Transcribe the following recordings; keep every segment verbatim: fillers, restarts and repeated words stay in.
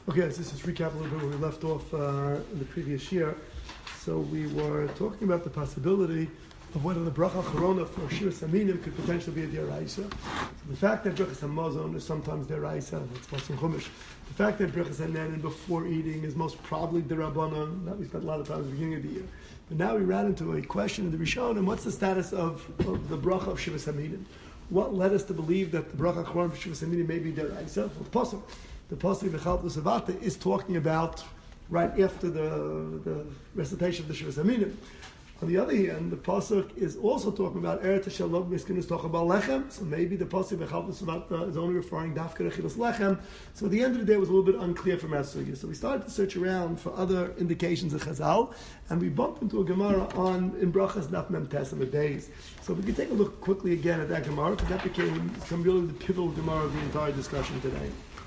Okay, so just recap a little bit where we left off uh, in the previous year. So we were talking about the possibility of whether the bracha Corona for Shiras Aminim could potentially be a deraisa. So the fact that brachas hamazon is sometimes deraisa, that's Masim Chumash. The fact that brachas hanenin before eating is most probably derabanan. That we spent a lot of time at the beginning of the year. But now we ran into a question in the Rishon, and what's the status of, of the bracha of Shiras Aminim? What led us to believe that the bracha Corona for Shiras Aminim may be deraisa? Well, the pasuk. The pasuk V'chaltu Savata is talking about right after the, the recitation of the Shiras Aminim. On the other hand, the pasuk is also talking about Eretz Shalom Miskinus talking about lechem. So maybe the pasuk V'chaltu Savata is only referring Dafka Rechilas lechem. So at the end of the day, it was a little bit unclear from our sugya. So we started to search around for other indications of Chazal, and we bumped into a Gemara on in Brachas Daf Mem Tes days. So we can take a look quickly again at that Gemara, because that became some really the pivotal Gemara of the entire discussion today.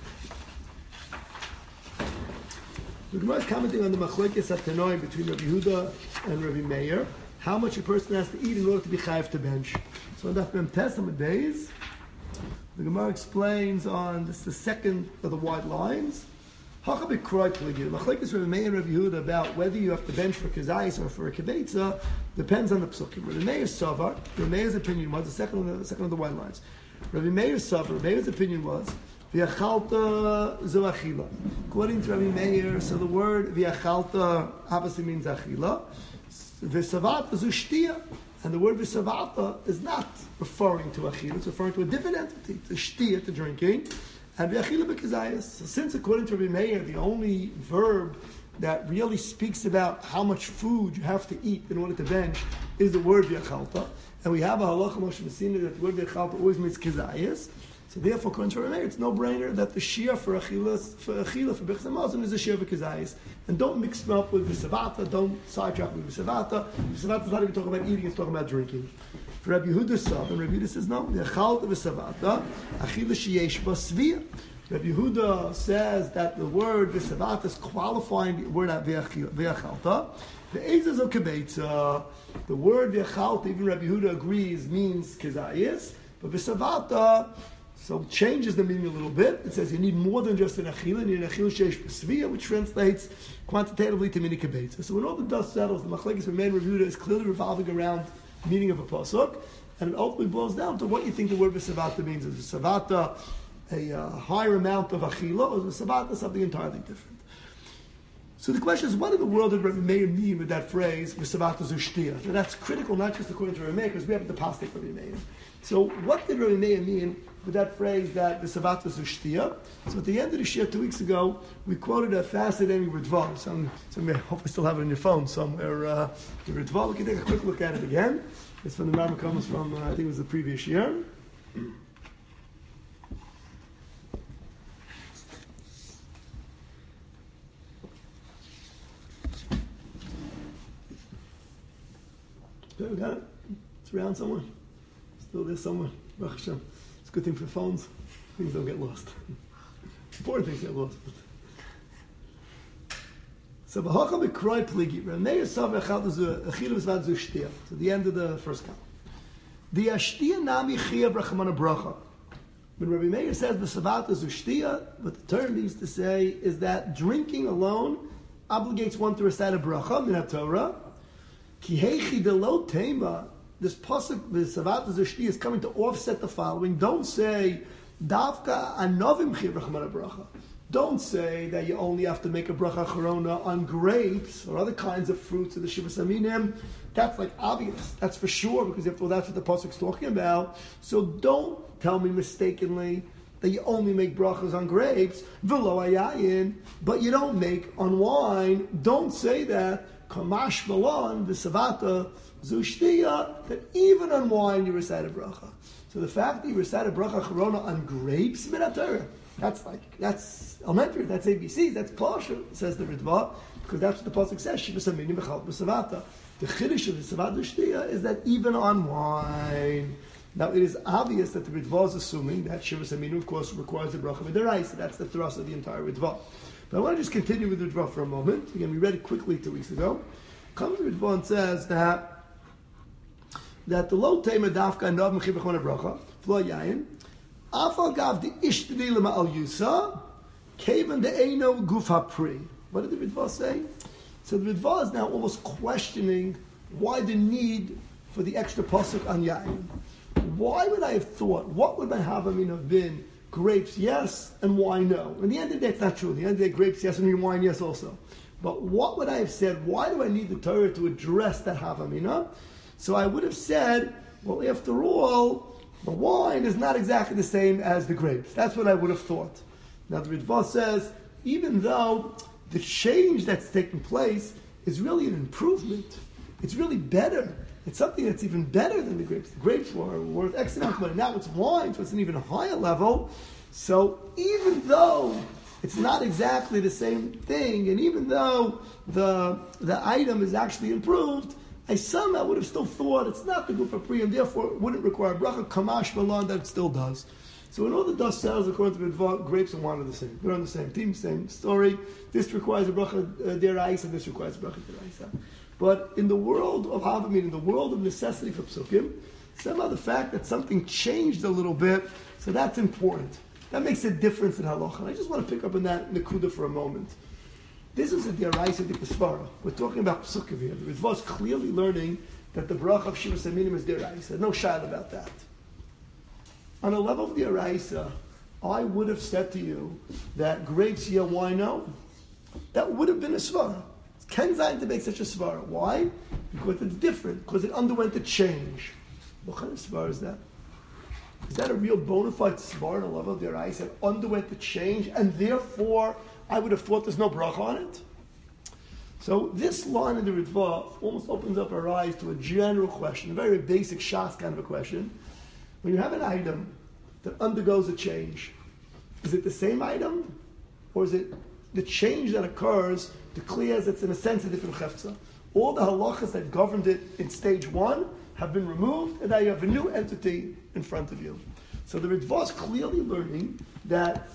The Gemara is commenting on the machlekes hatanoim between Rabbi Yehuda and Rabbi Meir, how much a person has to eat in order to be chayav to bench. So in Daf Mem Tes days, the Gemara explains on this the second of the wide lines. Hacha b'kroi pligi. The machlekes Rabbi Meir and Rabbi Yehuda about whether you have to bench for kazayis or for a kibetza depends on the psukim. Rabbi Meir's savar, Rabbi Meir's opinion was the second of the, the second of the wide lines. Rabbi Meir's savar, Rabbi Meir's opinion was V'yachalta zu achila. According to Rabbi Meir, so the word v'yachalta obviously means achila. V'savata zu shtia. And the word v'savata is not referring to achila, it's referring to a different entity, to shtia, to drinking. And v'achila b'kazayas. So since according to Rabbi Meir, the only verb that really speaks about how much food you have to eat in order to bench is the word v'yachalta. And we have a halacha Moshe Messina that the word v'yachalta always means kazayas. So therefore, according to Rabbi Meir, it's no brainer that the shia for achila for achila for bechaz hamazon is a shia v'kazayis, and don't mix them up with v'savata. Don't sidetrack with v'savata. V'savata is not even talking about eating; it's talking about drinking. For Rabbi Yehuda saw, and Rabbi Yehuda says no. The echal v'savata achila sheyesh ba svia. Rabbi Yehuda says that the word v'savata is qualifying the word v'achalta. The ezaz of kibetza, the word v'achalta, even Rabbi Yehuda agrees means kazayis, but v'savata. So it changes the meaning a little bit. It says you need more than just an achila, you need an achila sheish b'svia, which translates quantitatively to mini kibetza. So when all the dust settles, the machlekes Rabbi Meir and Rabbi Yehuda is clearly revolving around the meaning of a pasuk, and it ultimately boils down to what you think the word v'savata means. Is v'savata a uh, higher amount of achila, or is v'savata something entirely different? So the question is, what in the world did Rabbi Meir mean with that phrase, v'savata zu shtia? So that's critical, not just according to Rabbi Meir, because we have the pasuk Rabbi Meir. So what did Rabbi Meir mean with that phrase that the Savata Zushtia? So at the end of the shir two weeks ago, we quoted a fascinating Ritva. Some, some I hope you still have it on your phone somewhere. Uh, the Ritva, we can take a quick look at it again. It's from the Rambam, comes from, uh, I think it was the previous year. Okay, we got it? It's around somewhere. Still there somewhere. Baruch Hashem. It's a good thing for phones. Things don't get lost. Important things get lost. So v'hocha b'kroi pligi. Rabbi Meir sav echad zu achilu v'savad zu shtia. To the end of the first column. The ashtia nami chiyav rachamana bracha. When Rabbi Meir says v'savad zu shtia, what the term means to say is that drinking alone obligates one to recite a bracha min Torah. Ki heichi de lo tema. This pasuk, the Savata Zushti, is coming to offset the following. Don't say, Davka anovim chiv rachmana bracha. Don't say that you only have to make a bracha corona on grapes or other kinds of fruits of the Shiras Aminim. That's like obvious. That's for sure, because after all, that's what the pasuk's talking about. So don't tell me mistakenly that you only make brachas on grapes, v'lo ayayin, but you don't make on wine. Don't say that. Kamash malon, the Savata Zushtiya, that even on wine you recite a bracha. So the fact that you recite a bracha corona on grapes, minatara, that's like, that's elementary, that's A B C, that's Pasha, says the Ritva, because that's what the pasuk says, Shivas Aminim B'chal B'Savata. The Chiddush of the Savata Zushtiya is that even on wine. Now it is obvious that the Ritva is assuming that Shivas Aminim, of course, requires a bracha mid'oraisa. That's the thrust of the entire Ritva. But I want to just continue with the Ritva for a moment. Again, we read it quickly two weeks ago. Comes the Ritva and says that that the lo tema dafka nov mechiv b'chon bracha flo yayin afal gav the ishtadil ma'al yusa Kavan de Eino Guf HaPri. What did the Ritva say? So the Ritva is now almost questioning why the need for the extra pasuk on Yain. Why would I have thought, what would my Havamina have been? Grapes, yes, and wine, no. In the end of the day, it's not true. In the end of the day, grapes, yes, and wine, yes, also. But what would I have said? Why do I need the Torah to address that Havamina? So I would have said, well, after all, the wine is not exactly the same as the grapes. That's what I would have thought. Now the Ritva says, even though the change that's taking place is really an improvement, it's really better. It's something that's even better than the grapes. The grapes were worth X amount of money. Now it's wine, so it's an even higher level. So even though it's not exactly the same thing, and even though the the item is actually improved, I somehow would have still thought it's not the Guf HaPri, and therefore it wouldn't require bracha, kamash malan, that it still does. So in all the dust cells, according to Ritva, grapes and wine are the same. They're on the same team, same story. This requires a bracha uh, deraisa, this requires a bracha deraisa. But in the world of Havamina, in the world of necessity for psukim, somehow the fact that something changed a little bit, so that's important. That makes a difference in halacha. And I just want to pick up on that nekuda for a moment. This is a deraisa dikasvara. We're talking about psukim here. The Ritva is clearly learning that the bracha of Shiva Saminim is deraisa. No shayla about that. On a level of deraisa, I would have said to you that grapes, yeah, wine, no. That would have been a svara. Ken Zayin to make such a svara. Why? Because it's different. Because it underwent a change. What kind of svara is that? Is that a real bona fide svara on a level of their eyes that underwent the change, and therefore I would have thought there's no bracha on it? So this line in the Ritva almost opens up our eyes to a general question, a very basic shas kind of a question. When you have an item that undergoes a change, is it the same item, or is it the change that occurs declares it's in a sense a different chefza? All the halachas that governed it in stage one have been removed, and now you have a new entity in front of you. So the Ritva is clearly learning that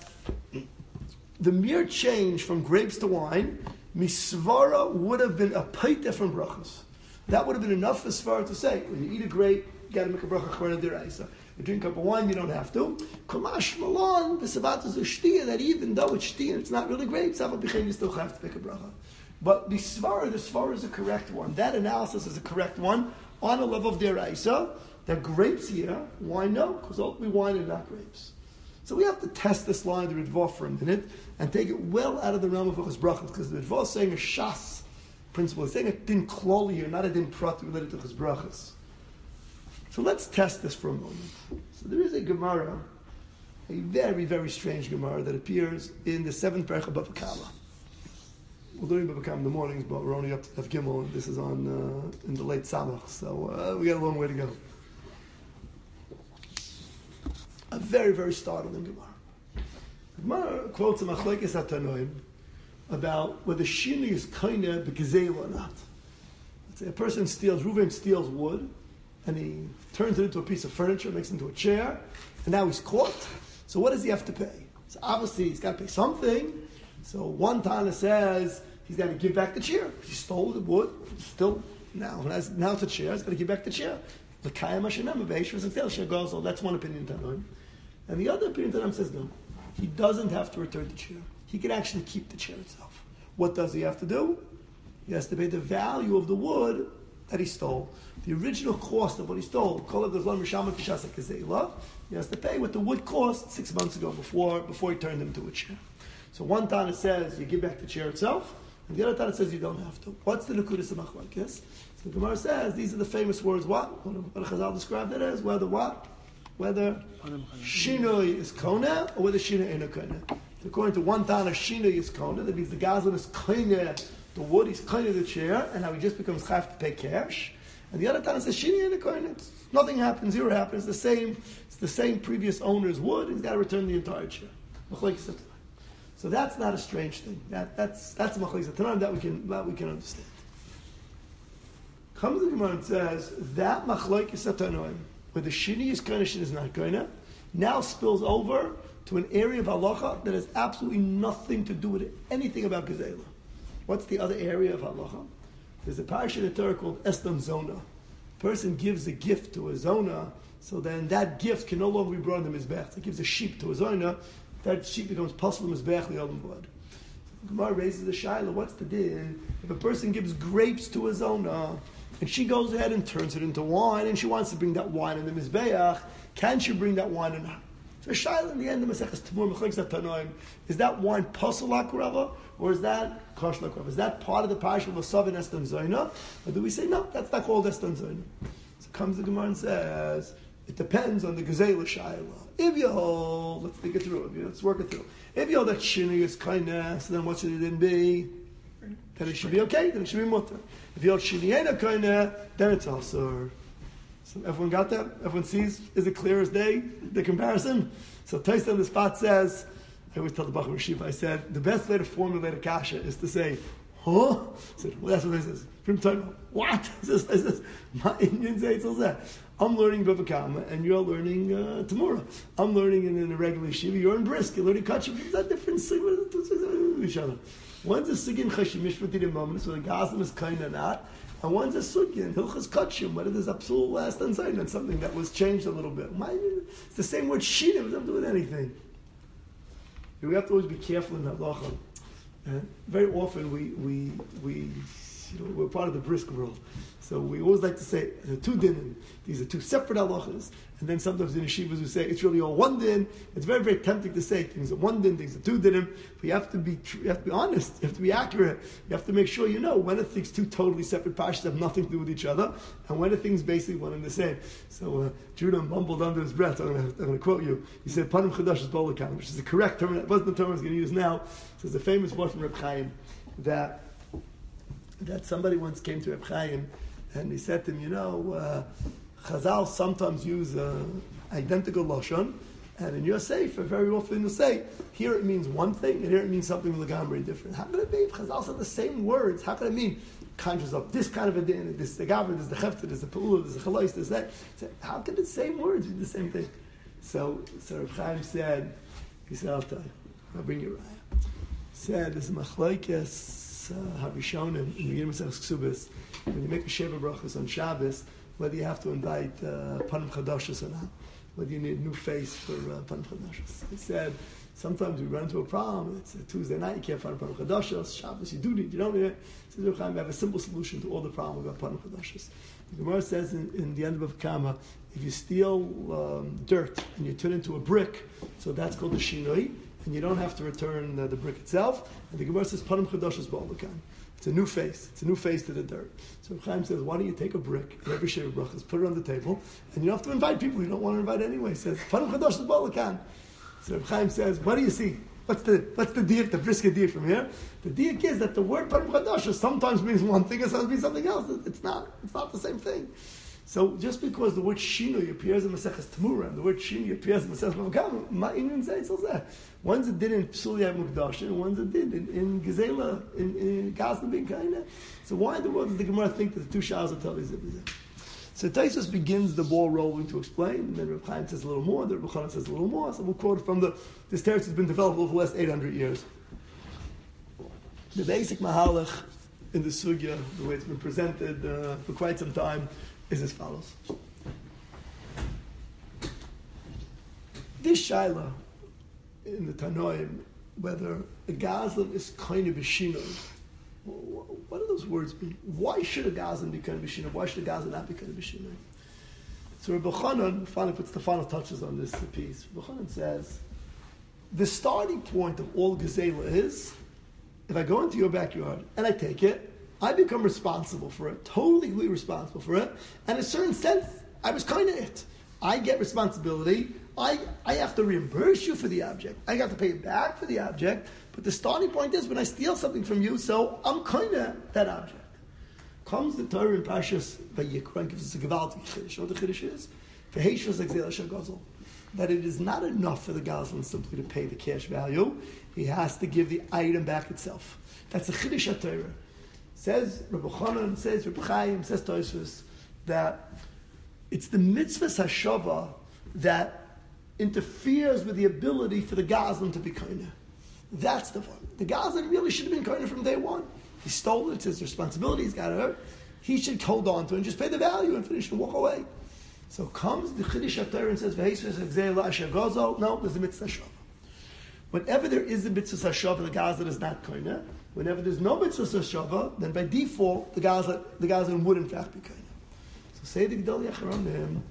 the mere change from grapes to wine, misvara would have been a paita from brachas. That would have been enough for svara to say, when you eat a grape, you got to make a bracha chorna deraisa. You drink a cup of wine, you don't have to. Kamash malon, the sabat is a shtia, that even though it's shtia, it's not really grapes, you still have to make a bracha. But the svara, the svara is a correct one. That analysis is a correct one on a level of deraisa. That grapes here, wine no, because ultimately wine is not grapes. So we have to test this line of the Ritva for a minute and take it well out of the realm of Hilchos Brachos, because the Ritva is saying a shas principle. It's saying a din kloli here, not a din prat related to Hilchos Brachos. So let's test this for a moment. So there is a Gemara, a very, very strange Gemara that appears in the seventh Perek of Bava Kama. We're doing Bava Kama in the mornings, but we're only up to Daf Gimel, and this is on uh, in the late Samach, so uh, we got a long way to go. A very, very startling Gemara. Gemara quotes a machlekes hatanoim about whether shini is kaina b'gezela or not. Let's say a person steals, Reuven steals wood, and he turns it into a piece of furniture, makes it into a chair, and now he's caught. So what does he have to pay? So obviously he's got to pay something. So one Tana says he's got to give back the chair. He stole the wood, still now now it's a chair. He's got to give back the chair. That's one opinion Tanoim. And the other opinion Tanoim says no. He doesn't have to return the chair. He can actually keep the chair itself. What does he have to do? He has to pay the value of the wood that he stole. The original cost of what he stole, he has to pay what the wood cost six months ago before, before he turned it into a chair. So one Tana says you give back the chair itself, and the other Tana says you don't have to. What's the Nekudas HaMachlokes? So the Gemara says these are the famous words. What? What Chazal described it as? Whether what? Whether shinoi is kona or whether shinoi ain't a kona. According to one Tana, shinoi is kona. That means the gazlan is kona the wood. He's kona the chair, and now he just becomes chayv to pay cash. And the other Tana says shinoi ain't a kona. Nothing happens. Zero happens. The same. It's the same previous owner's wood. He's got to return the entire chair. So that's not a strange thing. That, that's that's a machlokes Tanaim that we can that we can understand. Comes the Gemara and says that machlokes Tanaim, where the shini is koina, shini is not koina, now spills over to an area of halacha that has absolutely nothing to do with anything about gezela. What's the other area of halacha? There's a parasha in the Torah called Esdom Zona. A person gives a gift to a zona, so then that gift can no longer be brought in the mizbech. So he gives a sheep to a zona. that sheep becomes pasul mizbeach li'olam v'ad. Gemara raises the shaila, what's the din? If a person gives grapes to a zona, and she goes ahead and turns it into wine, and she wants to bring that wine in the mizbeach, can she bring that wine in? So shaila in the end, the Maseches Tamur Mechlekes Tanoim, is that wine pasul lakrava, or is that kosh lakrava? Is that part of the parish of Asavin Eston Zoina? Or do we say, no, that's not called Eston Zoina? So comes the Gemara and says, it depends on the Gezela shaila. If you hold, let's think it through, if you, let's work it through. If you hold that shini is kindness, then what should it then be? Then it should be okay, then it should be mutter. If you hold shini ain't a kindness, then it's also. So everyone got that? Everyone sees, is it clear as day, the comparison? So Taisa on the spot says, I always tell the Bachar Shiva, I said, the best way to formulate a kasha is to say, huh? I said, well, that's what this is. From time, what? This is, this, my Indian say it's all that. I'm learning Bava Kama, and you're learning uh, Tamura. I'm learning in, in a regular yeshiva, you're in Brisk, you're learning Kachim. Is that different? Each other. One's a Sigin Chashim Mishpatit moment, so the Gazim is kind of not. And one's a Sugin, Hilchas Kachim, whether there's Absul last and Zayin, and something that was changed a little bit. It's the same word Shinim, it doesn't do with anything. We have to always be careful in halacha. Uh, very often we, we, we, you know, we're part of the brisk world. So we always like to say, the two dinim, these are two separate halachas. And then sometimes in yeshivas we say, it's really all one din. It's very, very tempting to say things are one din, things are two dinim. But you have to be you have to be honest. You have to be accurate. You have to make sure you know when are things two totally separate parshas have nothing to do with each other, and when are things basically one and the same. So uh, Judah mumbled under his breath, I'm going to quote you. He said, Panim Chadash is Bolakan, which is the correct term. That wasn't the term I was going to use now. So it's a famous word from Reb Chaim that, that somebody once came to Reb Chaim and he said to him, you know, uh, Chazal sometimes use uh, identical lashon, and in your sefer, very often you'll say, here it means one thing, and here it means something legamri different. How could it be? If Chazal said the same words, how could it mean conjures up this kind of a din, this the gavra, this the hefta, this the pa'ula, this the chalais, this that? So how could the same words be the same thing? So, so Reb Chaim said, he said, I'll tell you, I'll bring you right. Said, this is machlokes harishonim in the Maseches Ksubis. When you make a sheva brachos on Shabbos, whether you have to invite uh, Panim Chadashos or not, whether you need a new face for uh, Panim Chadashos. He said, sometimes we run into a problem. It's a Tuesday night, you can't find Panim Chadashos. Shabbos, you do need, you don't need it. So we have a simple solution to all the problem about Panim Chadashos. The Gemara says in, in the end of Kama, if you steal um, dirt and you turn it into a brick, so that's called the shinoi, and you don't have to return uh, the brick itself. And the Gemara says, Panim Chadashos ba'alakan. It's a new face. It's a new face to the dirt. So Chaim says, why don't you take a brick and every sheva brachas, put it on the table, and you don't have to invite people you don't want to invite anyway. He says, Panim Chadashos ba'alakan. So Chaim says, what do you see? What's the what's the diak, the brisker diak from here? The diak is that the word Panim Chadashos sometimes means one thing and sometimes means something else. It's not. It's not the same thing. So just because the word Shinui appears in Maseches Tamura and the word Shinui appears in Maseches Bava Kama, ma'inin say it's all that. One's a din in Psulia Mukdash and one's a din in, in Gezela, in, in Gazna bin Kaina. So why in the world does the Gemara think that the two shahs are totally zibizah? So Taisus begins the ball rolling to explain, and then Reb Chaim says a little more, then Reb Chanan says a little more. So we'll quote from the, this teretz has been developed over the last eight hundred years. The basic mahalach in the sugya, the way it's been presented uh, for quite some time, is as follows. This shaila in the Tanoim, whether a gazlan is kind of a shinoi, what do those words mean? Why should a gazlan be kind of a shinoi? Why should a gazlan not be kind of a shinoi? So Rabbi Chanan finally puts the final touches on this piece. Rabbi Chanan says, the starting point of all gezela is, if I go into your backyard and I take it, I become responsible for it, totally responsible for it, and in a certain sense, I was kind of it. I get responsibility. I, I have to reimburse you for the object. I have to pay you back for the object. But the starting point is when I steal something from you, so I'm kind of that object. Comes the Torah in Parshas Vayikra and gives us a gewaltig chiddush. You know what the chiddush is? V'heishos exel shel gazel. That it is not enough for the gazlan simply to pay the cash value. He has to give the item back itself. That's the chiddush of Torah. Says Rabbi Chanan, says Rabbi Chaim, says Tosfos, that it's the mitzvah hashava that interferes with the ability for the gazlan to be koineh. That's the one. The gazlan really should have been koineh from day one. He stole it, it's his responsibility, he's got it. He should hold on to it and just pay the value and finish and walk away. So comes the Chiddush HaTorah and says, V'heisves exeil asher gazel. No, there's a mitzvah hashava. Whenever there is a mitzvah hashava, the gazlan is not koine. Whenever there's no mitzvah hashava, then by default the gazlan the gazlan would in fact be koine. So say the Gedolei Acharonim.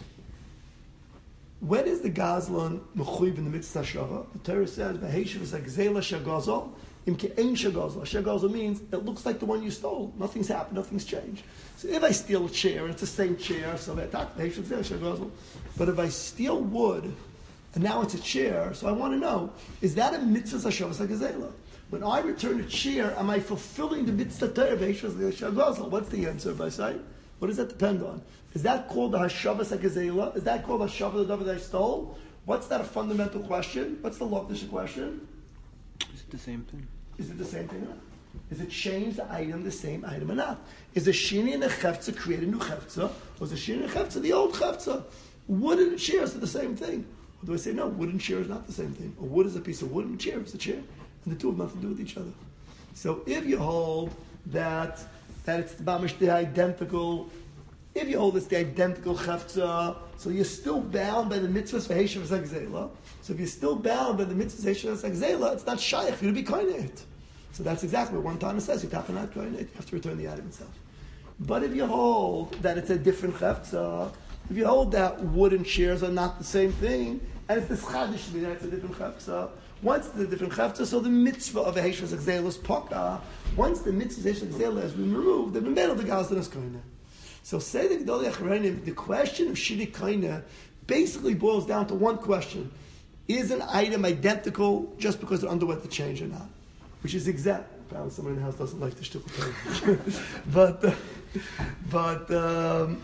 When is the gazlan mechuyev in the mitzvah hashava? The Torah says v'heishav is like zela shagazal im ke'ein shagazal. Shagazal means it looks like the one you stole. Nothing's happened. Nothing's changed. So if I steal a chair, and it's the same chair, so that v'heishav zela shagazal. But if I steal wood, and now it's a chair, so I want to know, is that a mitzvah hashavas hagazela? When I return a chair, am I fulfilling the mitzvah Torah v'heishav zela shagazal? What's the answer, by say? What does that depend on? Is that called the hashavas hagazela? Is that called hashavas the that I stole? What's that a fundamental question? What's the loftish question? Is it the same thing? Is it the same thing or not? Is it change the item the same item or not? Is the shini and the chefza create a new chefza? Or is the shini and the chefza the old chefza? Wood and chairs are the same thing. Or do I say, no, wood and chair is not the same thing? Or wood is a piece of wood and a chair is a chair. And the two have nothing to do with each other. So if you hold that that it's mamish the identical, if you hold it's the identical chefza, so you're still bound by the mitzvahs for Heshav Zagzela. So if you're still bound by the mitzvahs for Heshav Zagzela, it's not shaykh for you to be koinit. So that's exactly what one time it says. You have to not koinit. You have to return the item itself. But if you hold that it's a different chefza, if you hold that wood and chairs are not the same thing, and it's this chadish that it's a different chefza, once the different chefza, so the mitzvah of a Heshav Zagzela is poka. Once the mitzvah of Heshav Zagzela has been removed, then the middle of the gazlan is koinit. So say the Gedolei Acharonim, the question of shini koine basically boils down to one question: is an item identical just because it underwent the change or not? Which is exact. Apparently, someone in the house doesn't like the shtickle, but uh, but um,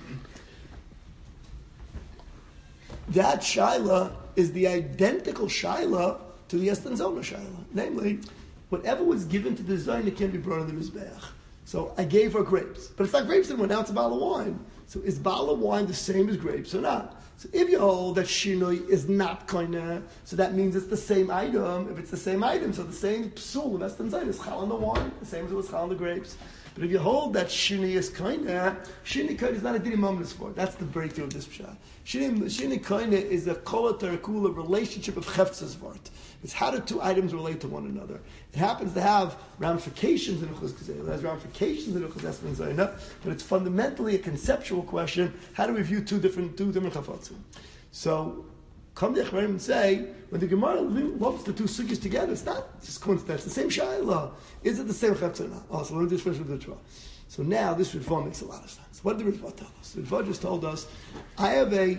that shaila is the identical shaila to the Estan Zona shaila. Namely, whatever was given to the zayin, it can be brought in the mizbeach. So I gave her grapes, but it's not grapes anymore. Now it's a bottle of wine. So is bottle of wine the same as grapes or not? So if you hold that shinoi is not koine, so that means it's the same item. If it's the same item, so the same psul of Estan Zayin is chal on the wine, the same as it was chal on the grapes. But if you hold that shini is koine, shini koine is not a dini moment for it. That's the breakthrough of this pshat. Shini, shini koine is a kol terakula relationship of cheftzas vart. It's how do two items relate to one another. It happens to have ramifications in Uchos Gezeilah. It has ramifications in Uchos Estan Zayin, but it's fundamentally a conceptual question. How do we view two different two different chafatzim? So, come the Acharonim and say, when the Gemara lumps the two sugyas together, it's not just coincidence. It's the same shayla. Is it the same cheftzah or not? Oh, so let me just finish with the Ritva. So now this Ritva makes a lot of sense. What did the Ritva tell us? The Ritva just told us, I have a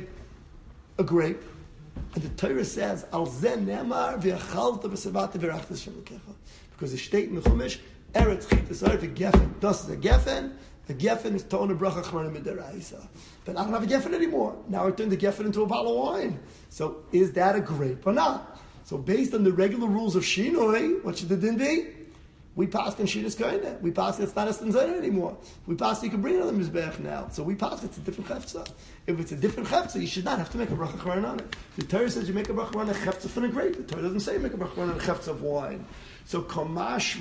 a grape, and the Torah says, Al zen nemar v'achalta v'savata v'rachtas shemakecha. Because the state in the Chumash, Eretz chitas arif a geffen. Das is a geffen. The geffen is tona bracha chronim midaraisa. But I don't have a geffen anymore. Now I turn the geffen into a bottle of wine. So is that a grape or not? So based on the regular rules of shinoi, what should the din be? We pass in Shinas Koine. We pass it's not Estan Zayin anymore. We pass you can bring another Mizbeach now. So we pass it's a different chefza. If it's a different chefza, you should not have to make a bracha chronim on it. The Torah says you make a bracha on a chefza from a grape. The Torah doesn't say you make a bracha on a chefza of wine. So kamash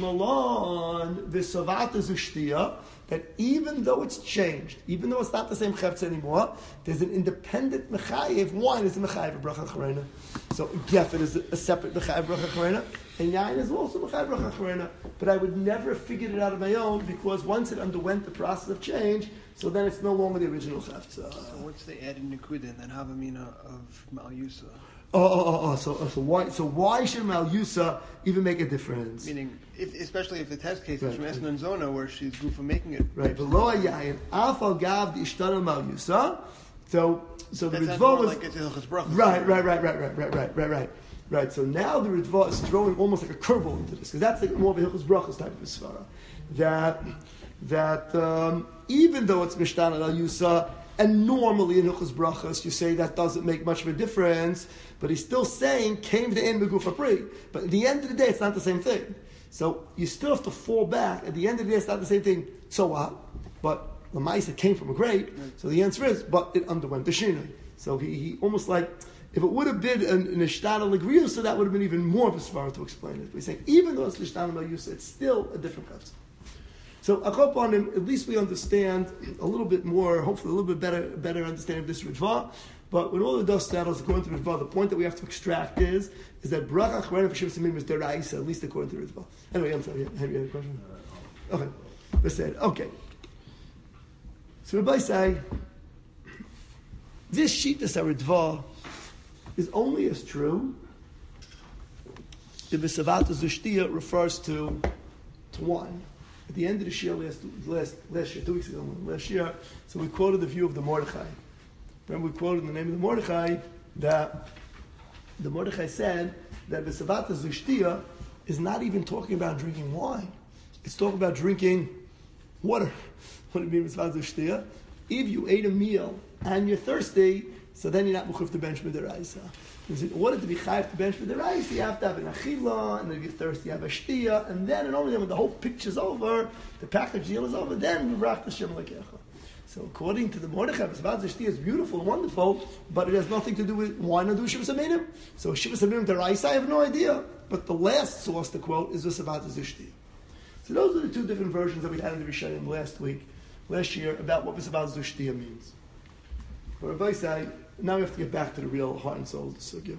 malon v'savata zushtiya, that even though it's changed, even though it's not the same chefza anymore, there's an independent mechayev. Wine is a mechayev bracha chronim. So geffen is a separate mechayev bracha chronim. And yain is also mechayev bracha chronim. But I would never have figured it out on my own, because once it underwent the process of change, so then it's no longer the original chefza. So what's the added nekuda and then havamina of Mal Yusa? Oh, oh, oh, oh, so, so why, so why should Mal Yusa even make a difference? Meaning, if, especially if the test case right, is from right. Esna and Zona, where she's goofa making it. Right, but lo yayin afal gav the ishtana Mal Yusa. So, so the That Ritva was like it's Hilchos Brachos. right, right, right, right, right, right, right, right, right, right. So now the Ritva is throwing almost like a curveball into this, because that's like more of a Hilchos Brachos type of a svara. That that um, even though it's mishtana Al Yusa, and normally in Hilchos Brachos you say that doesn't make much of a difference, but he's still saying came to end begufa pri. But at the end of the day, it's not the same thing. So you still have to fall back. At the end of the day, it's not the same thing. So what? But Lamaisa came from a grape. So the answer is, but it underwent the shinoi. So he, he almost like, if it would have been an Nishtana L'Griusa, so that would have been even more of a svara to explain it. But he's saying, even though it's Nishtana L'Griusa, it's still a different chefza. So Achop on him, at least we understand a little bit more, hopefully a little bit better better understanding of this Ritva. But when all the dust settles, according to the Ritva, the point that we have to extract is is that bracha achrona for Shivas Yamim is deraisa, at least according to the Ritva. Anyway, I'm sorry. Have you had a question? Okay, let's say it. Okay. So Rabbi say this Shitas Ritva is only as true if the Savata Zushtia refers to to wine. At the end of the year, last, last, last year, two weeks ago, last year, so we quoted the view of the Mordechai. Remember, we quoted in the name of the Mordechai that the Mordechai said that the Savata Zushtia is not even talking about drinking wine. It's talking about drinking water. What do you mean, Savata Zushtia? If you ate a meal and you're thirsty, so then you're not mukhrif to bench midiraisa. In order to be chayiv to bench midiraisa, you have to have an achila, and if you're thirsty, you have a shtia, and then, and only then, when the whole picture's over, the package deal is over, then you rach the shem lekecha. So according to the Mordechai, Savata Zushtia is beautiful and wonderful, but it has nothing to do with wine or do Shivas Aminim. So Shivas Aminim deraisa, I have no idea. But the last source to quote is the Savata Zushtia. So those are the two different versions that we had in the Rishonim last week, last year, about what Savata Zushtia means. But Rabbi say, now we have to get back to the real heart and soul of the sugya.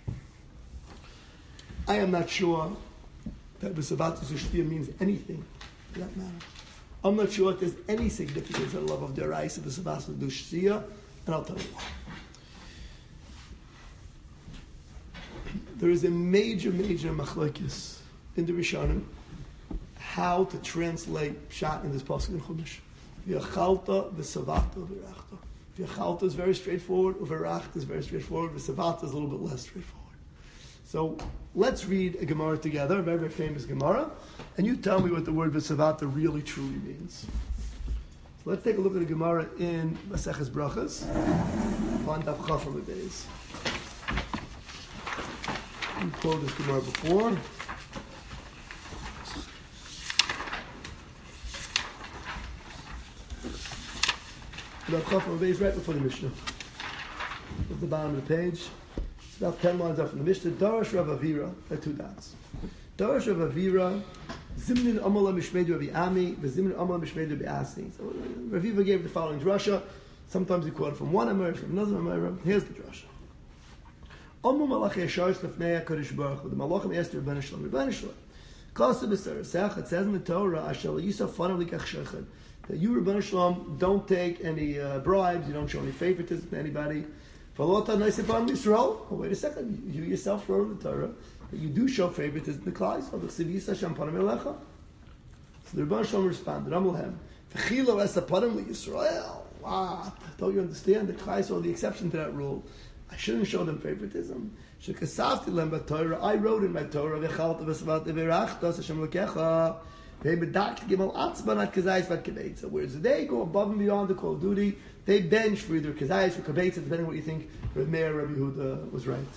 I am not sure that V'Savata Zushtia means anything for that matter. I'm not sure if there's any significance in the love of Deraisa V'Savata Zushtia, and I'll tell you why. There is a major, major machlokes in the Rishonim how to translate Pshat in this pasuk in Chumash. V'Achalta V'Savata V'Rachta. V'Achalta is very straightforward. V'Rachta is very straightforward. V'Savata is a little bit less straightforward. So let's read a Gemara together, a very, very famous Gemara, and you tell me what the word V'Savata really truly means. So let's take a look at the Gemara in Maseches Brachas on Daf Chaf on the days. We quoted this Gemara before. Daf Chaf on the days right before the Mishnah. At the bottom of the page. It's about ten lines up from the Mishnah. Darash Rav Avira, at two dots. Darash Rav Avira, Zimnin Amala Mishmedu Rabbi Ami, Zimnin Amala Mishmedu Rabbi Asi. So Rav Avira gave the following drasha. Sometimes he quoted from one Amar, from another Amar. Here's the drasha. Amu Malachi Yashar Lefnei HaKadosh Baruch Hu. The Malachim asked Rebbeinu Shalom, Rebbeinu Shalom. Kasa b'Sarasach, it says in the Torah, Ashal Yisaf Fanav Likach Shechad, that you, Rebbeinu Shalom, don't take any uh, bribes, you don't show any favoritism to anybody. Falota Naisipam Yisrael. Oh, wait a second. You yourself wrote in the Torah that you do show favoritism to the Klai. So the Chsivisa Shampanim Elecha. So the Rebbeinu Shalom responded, Amulhem, V'chilo esapanim Yisrael. Wow. Don't you understand? The Klai saw the exception to that rule. I shouldn't show them favoritism. Shekasavti lem b'Torah. I wrote in my Torah, V'chalta v'savat v'rachta Hashem lekecha. V'bedak gimal atzman at kazayis v'at kibetza. Whereas they go above and beyond the call of duty, they bench for either kazayis or kibetza, depending on what you think Rav Meir Rabbi Yehuda was right.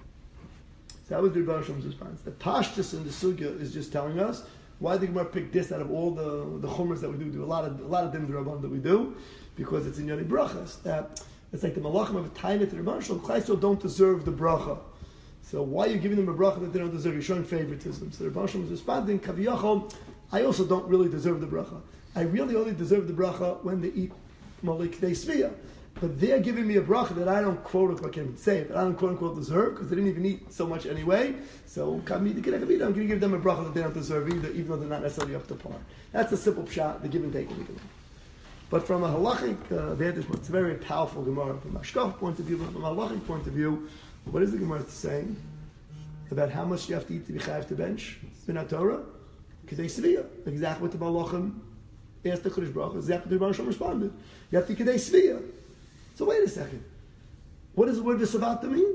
So that was the Rebbeinu Shalom's response. The pashtus in the sugya is just telling us why the Gemara picked this out of all the the chumras that we do. We do a lot of a lot of dim d'rabban that we do because it's in Yoni brachas. That it's like the malachim of a time at the Rebbeinu Shalom. Klai don't deserve the bracha. So why are you giving them a bracha that they don't deserve? You're showing favoritism. So the Rebbeinu Shalom was responding, Kaviyachol, I also don't really deserve the bracha. I really only deserve the bracha when they eat malik dei svia. But they're giving me a bracha that I don't quote unquote, I can't even say it, but I don't quote unquote deserve because they didn't even eat so much anyway. So I'm going to give them a bracha that they don't deserve either, even though they're not necessarily up to par. That's a simple pshat, the give and take of the Gemara. But from a halachic uh, vantage point, it's a very powerful Gemara from a Ashkaf point of view, but from a halachic point of view, what is the Gemara saying about how much you have to eat to be chayav to bench in our Torah? Because they svia, exactly what the malachim asked the Kodesh Baruch Hu, exactly what the Rebbeinu Shalom responded. You have to eat kedei svia. So wait a second. What does the word v'savata mean?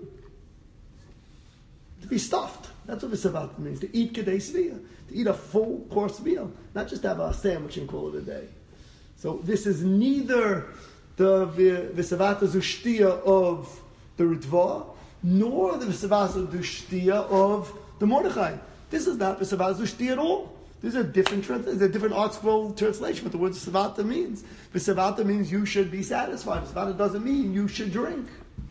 To be stuffed. That's what v'savata means. To eat kedei svia. To eat a full course meal. Not just to have a sandwich and call it a day. So this is neither the v'savata zushtia of the Ritva, nor the v'savata zushtia of the Mordechai. This is not v'savata zushtia at all. There's a different there's a different art scroll translation what the word savata means. Savata means you should be satisfied. Savata doesn't mean you should drink.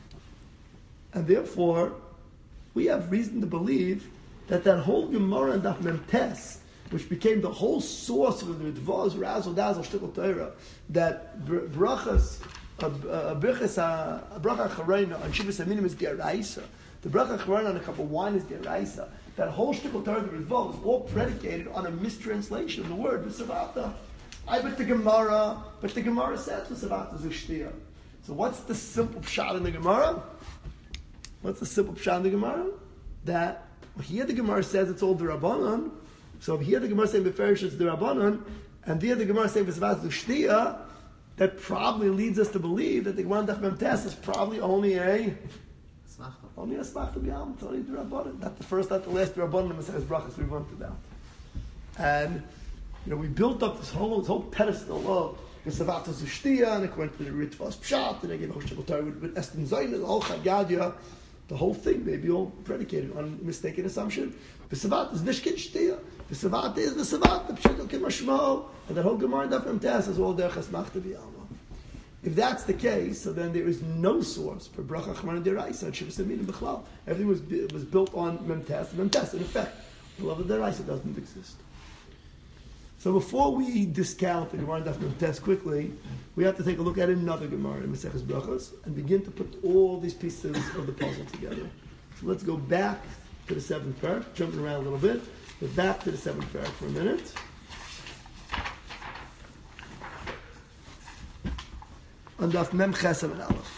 And therefore, we have reason to believe that that whole Gemara and Daf Memtes, which became the whole source of the Dvaz, Razzle Dazzle, Shtickle Torah, that brachas a, a, birchas, a, a bracha charayna on Shivas Aminim is deraisa. The bracha charayna on a cup of wine is deraisa. That whole shtickle Torah that involves is all predicated on a mistranslation of the word v'savata. I bet the Gemara, but the Gemara says v'savata zushtiya. So what's the simple pshat in the Gemara? What's the simple pshat in the Gemara? That here the Gemara says it's all the Rabbanon. So here the Gemara saying beferish it's the Rabbanon, and there the Gemara saying v'savata zushtiya. That probably leads us to believe that the Gemara Daf Mem Tes is probably only a only a smachta b'yam. It's only the Rabbanon. Not the first, not the last Rabbanon in Maseches Brachos we wanted about. And you know, we built up this whole this whole pedestal of V'savata Zushtiya, and it went to the Ritvas Pshat, and I gave a Hoshtel Torah with, with Estin Zayin, the whole Chad Gadya. The whole thing may be all predicated on a mistaken assumption. V'savata is Nishkin Shtiya. V'savata is V'savata, Pshat Kimashmo. And that whole Gemara Daf Mem Tes is all derech smachta b'yam. If that's the case, so then there is no source for bracha chmarna deraisa and shivas aminim b'chlal. Everything was was built on memtes. Memtes, in effect, the love of deraisa doesn't exist. So before we discount the Gemara Daf Memtes quickly, we have to take a look at another Gemara in Maseches Brachos and begin to put all these pieces of the puzzle together. So let's go back to the seventh parak, jumping around a little bit, but back to the seventh parak for a minute. On Daf Mem Chesed and Aleph.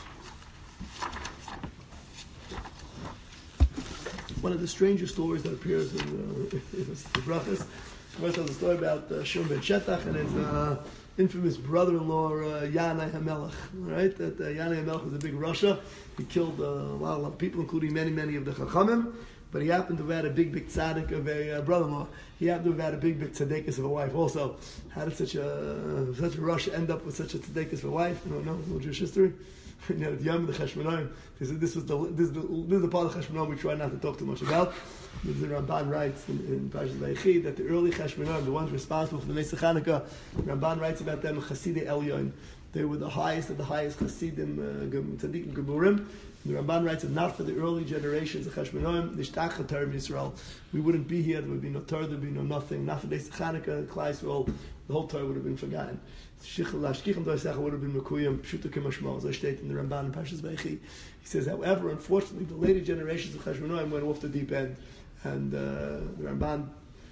One of the strangest stories that appears in, uh, in the Brachos. First, there's a story about uh, Shimon ben Shetach and his uh, infamous brother-in-law uh, Yanai HaMelech. Right? That uh, Yanai HaMelech was a big Russia. He killed uh, a, lot, a lot of people, including many, many of the Chachamim. But he happened to have had a big, big tzaddik of a uh, brother-in-law. He happened to have had a big, big tzaddikus of a wife also. How did such a such a Russia end up with such a tzaddikus of a wife? I don't know. No Jewish history. You know, the Yom, the Cheshmonaim. This is this was the this is the, this is the part of the Cheshmonaim we try not to talk too much about. The Ramban writes in, in Parashat Vayechi that the early Cheshmonaim, the ones responsible for the Nesach Hanukkah, Ramban writes about them Chasidei Elyon. They were the highest of the highest Chasidim, uh, Tzaddikim Geburim. The Ramban writes that not for the early generations of Cheshmonaim, Nishtach Torah in Israel, we wouldn't be here. There would be no Torah, there would be no nothing. Not for Nesach Hanukkah, Klai Yisrael, the whole Torah would have been forgotten. Shichem Doisecha would have been Mekuyim, Pshuta Kimashmo, as I state in the Ramban in Parshas Vayechi. He says, however, unfortunately, the later generations of Cheshmonaim went off the deep end. And uh, the Ramban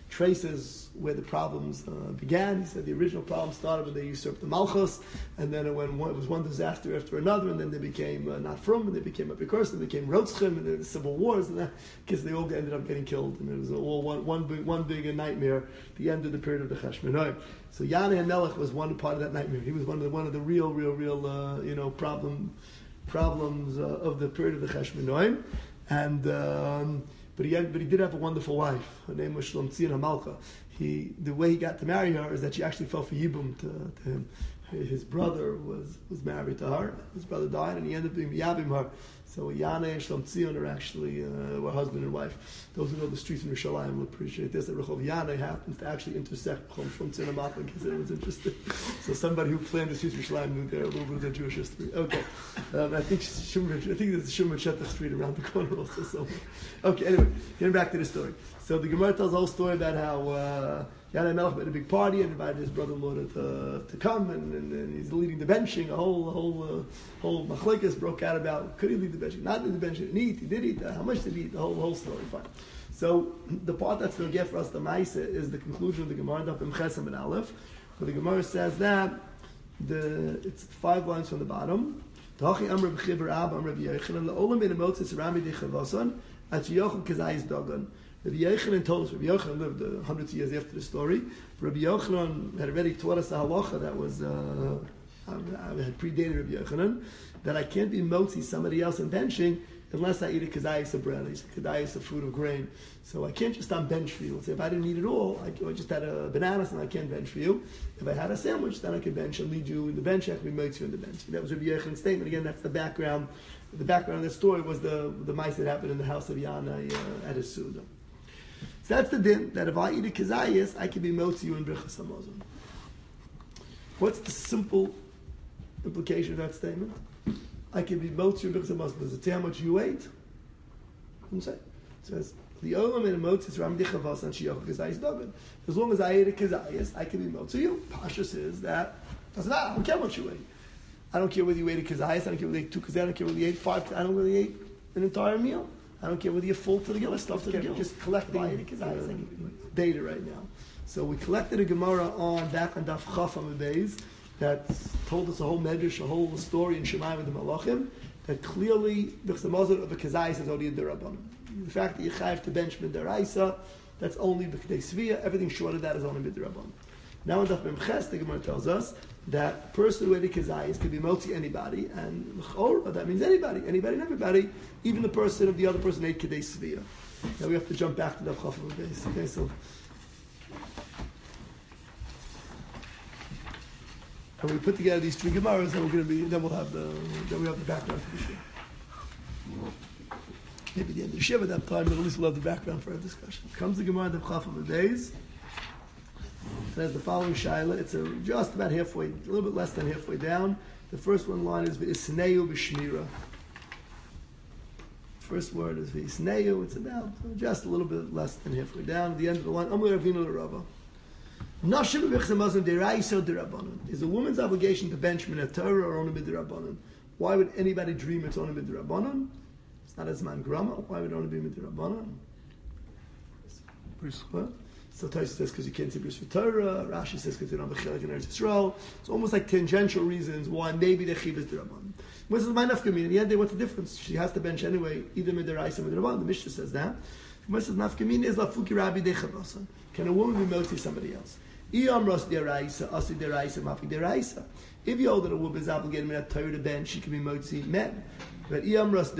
traces where the problems uh, began. He said the original problem started when they usurped the Malchus, and then it, went one, it was one disaster after another, and then they became uh, not from, and they became a Epicurus, and they became Rotzchim, and there were civil wars, and because they all ended up getting killed, and it was all one, one, big, one big nightmare, the end of the period of the Cheshmonaim. So Yanai HaMelech was one part of that nightmare. He was one of the, one of the real, real, real, uh, you know, problem problems uh, of the period of the Cheshmonaim, and um, But he, had, but he did have a wonderful wife. Her name was Shlom Tzion HaMalka. He, the way he got to marry her is that she actually fell for Yibum to, to him. His brother was, was married to her. His brother died, and he ended up being Yabim her. So Yanai and Shlom Tzion are actually uh, were husband and wife. Those who know the streets in Yerushalayim will appreciate this. That Rehov Yanai happens to actually intersect Rehov Shlom Tzion HaMalka, in case anyone's interested. So somebody who planned the streets of Yerushalayim knew there a little bit of their Jewish history. Okay, um, I think Shumer, I think there's a Shumer Shetach Street around the corner also somewhere. Okay, anyway, getting back to the story. So the Gemara tells the whole story about how uh, Yanai HaMelech made a big party and invited his brother-in-law to, to come, and, and, and he's leading the benching. A whole whole uh, whole machlekes broke out about could he lead the benching, not lead the benching, and eat. He did eat. Uh, how much did he eat? The whole whole story. Fine. So the part that's going to get for us the Maisa is the conclusion of the Gemara Daf Mem Chesed and Aleph, where the Gemara says that the it's five lines from the bottom. Tachi Amr b'Chiver Ab Amr b'Yechanan leOlam in Motzis Rami Dichavasan at Yochel Kazayis Dogan. Rabbi Yochanan told us, Rabbi Yochanan lived uh, hundreds of years after the story. Rabbi Yochanan had already taught us a halacha that was uh, had predated Rabbi Yochanan, that I can't be motzi somebody else in benching unless I eat a kedayis of bread, a kedayis of fruit of grain. So I can't just on bench for you. Let's say if I didn't eat it all, I, I just had a banana, and I can't bench for you. If I had a sandwich, then I could bench and lead you in the bench. I could be motzi in the bench. That was Rabbi Yochanan's statement. Again, that's the background. The background of the story was the the mice that happened in the house of Yanai uh, at his suda. So that's the din, that if I eat a kazayas, I can be motzi you in Brichas Hamazon. What's the simple implication of that statement? I can be motzi you in Brichas Hamazon. Does it say how much you ate? Doesn't say. It says, the olam in a motzi is ram dichavas and shiyoch kazayas dogan. As long as I ate a kazayas, I can be motzi you. Pashas is that, doesn't matter, I don't care what you ate. I don't care whether you ate a kazayas, I don't care whether you ate two kazayas, I don't care whether you ate five, I don't care whether you ate an entire meal. I don't care whether you're full to the gill or stuff to the gill. Just collecting uh, data right now. So we collected a Gemara on back on Daf Chaf on the days that told us a whole medrash, a whole story in Shemayim with the Malachim that clearly the mazal of a kazayas is only a derabbanan. The fact that you chayav to bench min deraisa, that's only b'kedei svia. Everything short of that is only b'derabbanan. Now in Daf Mem Ches, the Gemara tells us that person who ate a kazayas could be motzi anybody, and l'chor, that means anybody, anybody and everybody, even the person of the other person ate kedei svia. Now we have to jump back to Daf Chaf on the days. Okay, so. And we put together these three Gemaras, and we're going to be. Then we'll have the. Then we have the background for the Shia. Maybe the end of the Shia at that time, but at least we'll have the background for our discussion. Comes the Gemara of Chaf of the days. It has the following Shaila. It's a, just about halfway, a little bit less than halfway down. The first one line is V'isneu b'shmira. First word is V'isneu. It's about just a little bit less than halfway down. At the end of the line, Amr Ravina l'Rava. Is a woman's obligation to bench min Torah or only midrabanan? Why would anybody dream it's only midrabanan? It's not as man grama. Why would it only be midrabanan? What? So Taisa says because you can't see Bris for Torah. Rashi says because you don't have a chilek in Eretz Yisrael. It's almost like tangential reasons why maybe the chiv is derabanan. What's the mind of community? In the end, what's the difference? She has to bench anyway, either midiraisa or midrabanan. The Mishnah says that. What's the nafkamina is lafuki rabbi dechavasa. Can a woman be motzi somebody else? If you hold that a woman is obligated to Torah to bench, she can be motzi men. But if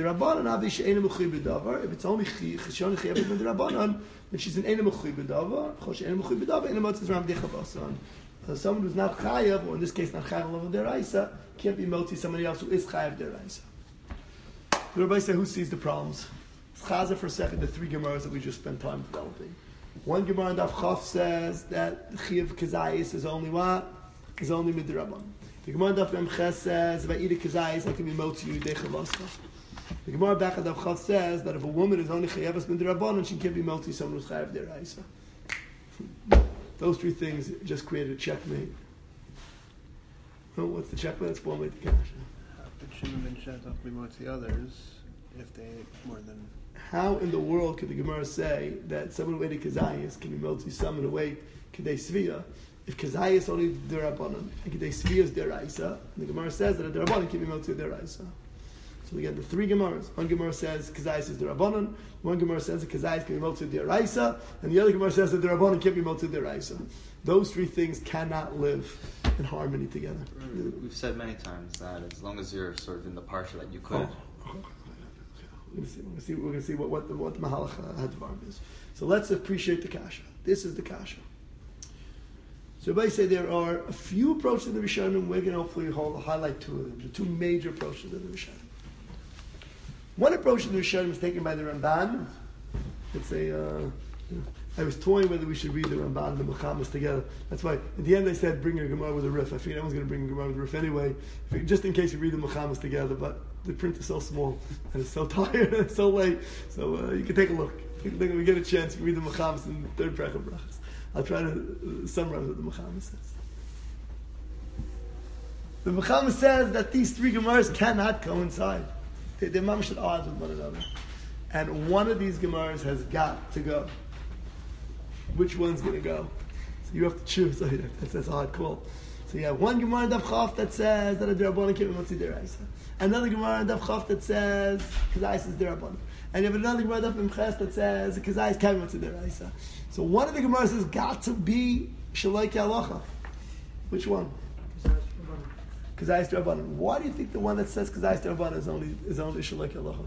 it's only chishon chiyavit with derabanan, then she's an enem mechuy b'davar. Chosh enem mechuy b'davar, enem motzi ram dechavasan. Someone who's not chayav, or in this case not chayav level deraisa, can't be motzi somebody else who is chayav deraisa. The Rabbi said, who sees the problems? It's chazer for a second. The three gemaras that we just spent time developing. One Gemara in Daf Chaf says that Chiyav Kazayis is only what? Is only Midrabban. The Gemara in Daf Mem Ches says if I eat a Kazayis, I can be Motzi Yudei Chavasa. The Gemara back in Daf Chaf says that if a woman is only Chayavas Midrabban, she can't be Motzi someone who's Chayav Deraisa. Those three things just created a checkmate. Oh, what's the checkmate? Let's formulate the cash. It shouldn't have been shut off Mimotzi others if they ate more than. How in the world could the Gemara say that someone who ate a kazayas can be motzi someone who ate kedei svia if kazayas only derabanan and kedei svia is deraisa? And the Gemara says that a derabanan can be motzi deraisa. So we get the three Gemaras. One Gemara says kazayas is derabanan. One Gemara says that kazayas can be motzi deraisa, and the other Gemara says that derabanan can't be motzi deraisa. Those three things cannot live in harmony together. We've said many times that as long as you're sort of in the parsha that you could. Oh. We're going to see. We're going to see. We're going to see what, what the what the Mahalach Hadvar is. So let's appreciate the kasha. This is the kasha. So everybody say there are a few approaches to the Rishonim. We're going to hopefully hold, highlight two of them. The two major approaches to the Rishonim. One approach to the Rishonim is taken by the Ramban. It's a. Uh, I was toying whether we should read the Ramban and the Mechamas together. That's why at the end they said bring a Gemara with a riff. I figured I was going to bring a Gemara with a riff anyway, just in case you read the Mechamas together. But the print is so small and it's so tired and it's so late. So uh, you can take a look. If we get a chance, you can read the Mechamas in the third Parak of Brachas. I'll try to uh, summarize what the Mechamas says. The Mechamas says that these three Gemaras cannot coincide. They, they're mamish at odds with one another. And one of these Gemaras has got to go. Which one's going to go? So you have to choose. Oh, yeah, that's, that's a hard call. So you have one Gemara in Daf Chaf that says that a Derabanan can't be Motzi Deraisa. Another Gemara in Daf Chaf that says Kazayis is Derabanan. And you have another Gemara in Daf Mem Ches that says Kazayis can't be Motzi Deraisa. So one of the Gemaras has got to be Shalai Halacha. Which one? Kazayis Derabanan. Why do you think the one that says Kazayis Derabanan is only is only Shalai Halacha?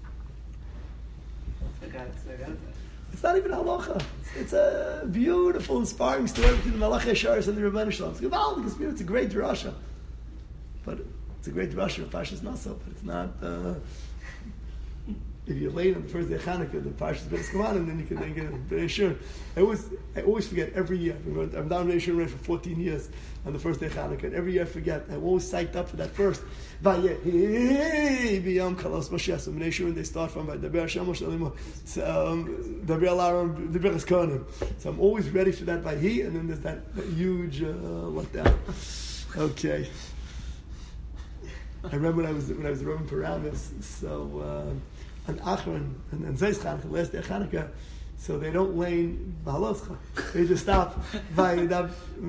It's not even halacha. It's, it's a beautiful, inspiring story between the Malach Yesharis and the Rebbeinu Shalom. It's gewaldig. It's a great drasha, but it's a great drasha of Parshas Naso. But it's not. Uh, if you're late on the first day of Hanukkah, the Parshas Beis Kamanim, then you can then get Bnei Shur. I always, I always forget every year. I'm down Bnei Shur for fourteen years on the first day of Hanukkah. And every year I forget. I'm always psyched up for that first. Hey, biyam kalos Moshe. So Bnei Shur, they start from Daber Hashem Moshe Daber Alaron Daber Eskonim. So I'm always ready for that Vahi, and then there's that, that huge uh, letdown. Okay. I remember when I was when I was a Roman Paramus, so uh, on Achron and, and Zeis Chanukah, last day of Chanukah, so they don't lane Bahaloscha. They just stop. Vayidaber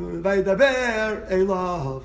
Elav.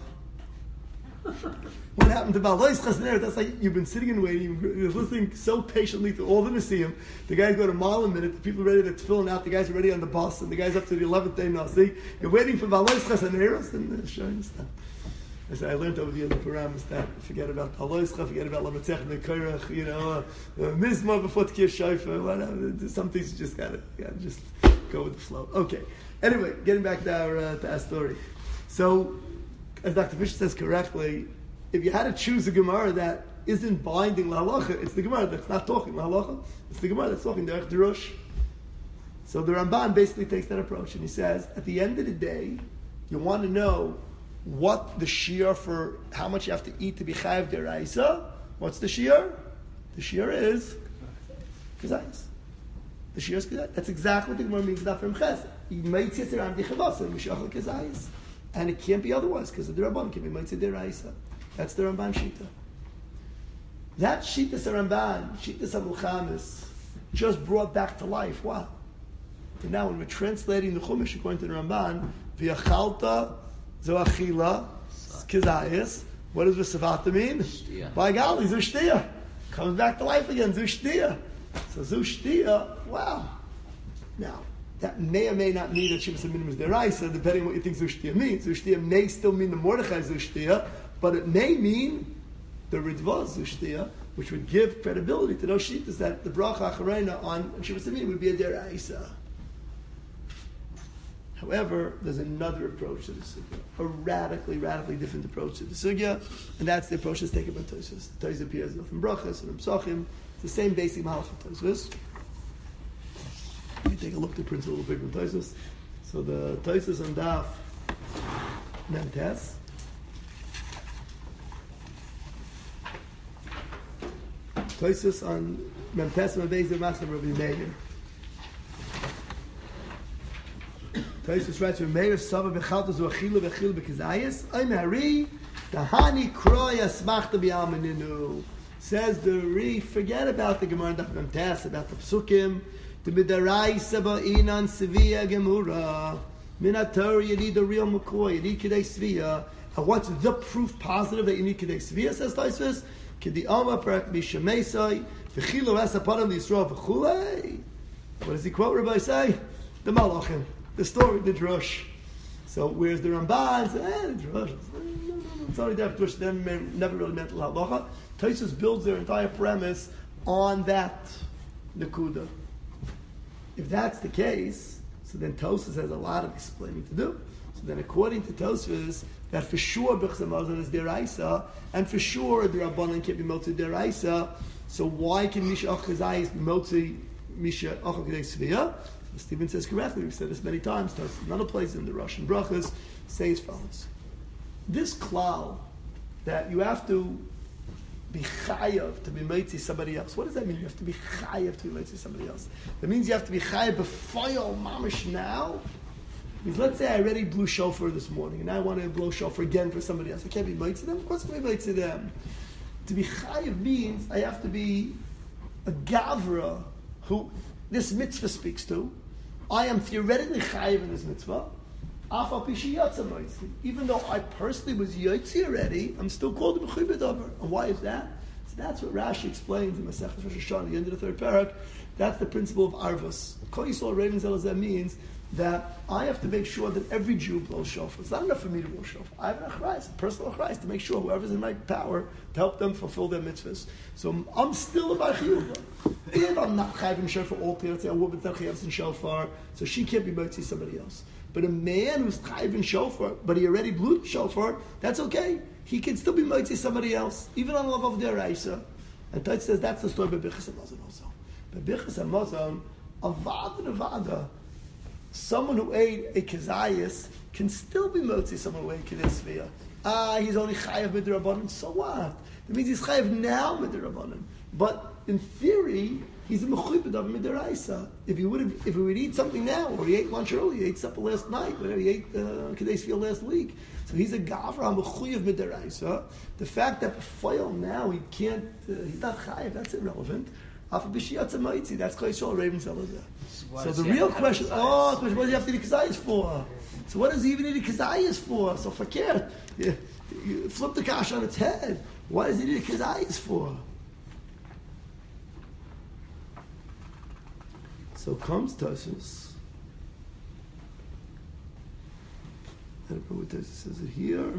What happened to Bahaloscha there? That's like you've been sitting and waiting, you're listening so patiently to all the Nasiim. The guys go to mile a minute, the people are ready to fill out, the guys are ready on the bus, and the guys up to the eleventh day Nasi. You're waiting for Bahaloscha and Eros, and they're showing stuff. I said, I learned over the end of the Paramus that forget about Aloischa, forget about Lamatzech Nekoirach, you know, uh, uh, Mizmor before Tkir Shaifa, whatever. Some things you just gotta, gotta just go with the flow. Okay. Anyway, getting back to our, uh, to our story. So, as Doctor Fisher says correctly, if you had to choose a Gemara that isn't binding La Halacha, it's the Gemara that's not talking La Halacha. It's the Gemara that's talking Derech Derush. So the Ramban basically takes that approach, and he says, at the end of the day, you want to know what the shiur for how much you have to eat to be chayav deraisa. What's the shiur? The shiur is kazayis. The shiur is kazayis. That's exactly what the Gemara means. Not from ches. And it can't be otherwise because the Rabban can be mitzvah deraisa. That's the Ramban shita. That shita Ramban, shita Samulchamis, just brought back to life. Wow. And now when we're translating the Chumash according to the Ramban, v'yachalta Zoachila, Kizayis. What does V'savata mean? Shtia. By golly, Zushtia. Comes back to life again, Zushtia. So Zushtia, wow. Now, that may or may not mean that Shivas Aminim is deraisa, depending on what you think Zushtia means. Zushtia may still mean the Mordechai Zushtia, but it may mean the Ridva Zushtia, which would give credibility to those shitas that the Bracha Acharena on Shivas Aminim would be a deraisa. However, there's another approach to the sugya, a radically, radically different approach to the sugya, and that's the approach that's taken by Tosfos. Tosfos appears in Brachas and Psachim. It's the same basic malach of Tosfos. Let me take a look at the print a little bigger than Tosfos. So the Tosfos on Daf Memtes. Tosfos on Memtes and Mebeizer Masna Rabbi Meir. Tosfos writes, "Meir Sava bechalta zu achila bechil bekizayis. I'm Hari Tahani Kroya Smachta B'Almaninu." Says the Ri, forget about the Gemara Daf Memtes, about the Psukim. The B'Daraisa Ba'inan Sevia Gemura Minator. You need the real McCoy. You need Kedei Svia. And what's the proof positive that you need Kedei Svia? Says Tosfos, Kedi Alma Perak Mishamesai V'Chilu Esapadim Yisrael V'Chulei. What does he quote? Rabbi say the Malachim. The story, the drush. So where's the Ramban? So, eh, the drush. It's only that drush. Then never really meant halacha. Tosfos builds their entire premise on that nekuda. If that's the case, so then Tosfos has a lot of explaining to do. So then, according to Tosfos, that for sure B'chas Hamazon is deraisa, and for sure the Rabbanan can't be motzi deraisa. So why can Misha Achazayis be motzi Misha Achazayis Svia? Stephen says correctly, we've said this many times, another place in the Russian brachas, say as follows. This klal, that you have to be chayav to be meitzi somebody else. What does that mean? You have to be chayav to be meitzi somebody else. That means you have to be chayav b'fayol mamish now. Because let's say I already blew shofar this morning, and I want to blow shofar again for somebody else. I can't be meitzi them? Of course I can be meitzi them. To be chayav means I have to be a gavra who this mitzvah speaks to. I am theoretically chayiv in this mitzvah. Even though I personally was yotzi already, I'm still called a mechuy b'davar. And why is that? So that's what Rashi explains in Masechus Rosh Hashanah, at the end of the third parak. That's the principle of arvus. Kol Yisrael Raven Zelazeh means that I have to make sure that every Jew blows shofar. It's not enough for me to blow shofar. I have an achrayis, a personal achrayis, to make sure whoever's in my power to help them fulfill their mitzvahs. So I'm still a bar chiyuva. If I'm not chayvim shofar for all clear, let's say a woman's not chayvim shofar, so she can't be motzi somebody else. But a man who's chayvim shofar, but he already blew the shofar, that's okay. He can still be motzi somebody else, even on love of their raisa. And Tach says that's the story by B'chas Hamazon also. By B'chas Hamazon, avad and avada, someone who ate a kazayas can still be motzi someone who ate kedei. Ah, he's only chayav midrabanan. So what? That means he's chayav now midrabanan. But in theory, he's a mechuyb of midiraisa. If he would have, if he would eat something now, or he ate lunch early, he ate supper last night, whatever he ate uh, Kadesh Field last week. So he's a gavra, a mechuyb midiraisa. The fact that before now he can't, uh, he's not chayiv, that's irrelevant. After b'shiyatza ma'itzi, that's Klaishol Raven Zelazah. So the real question, oh, what does he have to eat kazayas for? So what does he even need a kazayas for? So fakir, you, you flip the kash on its head. What does he need a kazayas for? So comes Tosus. I don't know what Tosus says it here.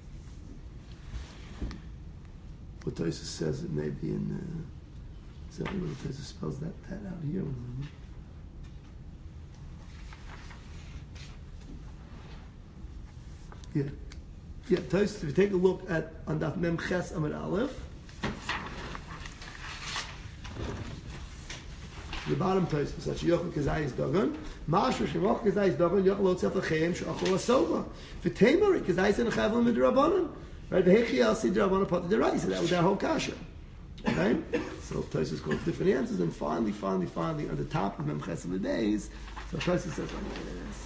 What Tosus says it may be in. Uh, is that what Tosus spells that, that out here? Yeah, yeah. Tosus. If you take a look at on Daf Mem Ches Amud Aleph. The bottom place is such yochel kazayis dagan. Masher shemach kazayis dagan yochel lo tzef lechem sheachol asova. V'temer kazayis in chavim midrabanan. Right? V'hechi al sidrabanan pati derais. That was their whole kasha. Right? So Tosus calls different answers, and finally, finally, finally, on the top of Memches of the days, so Tosus says, "Oh, yes."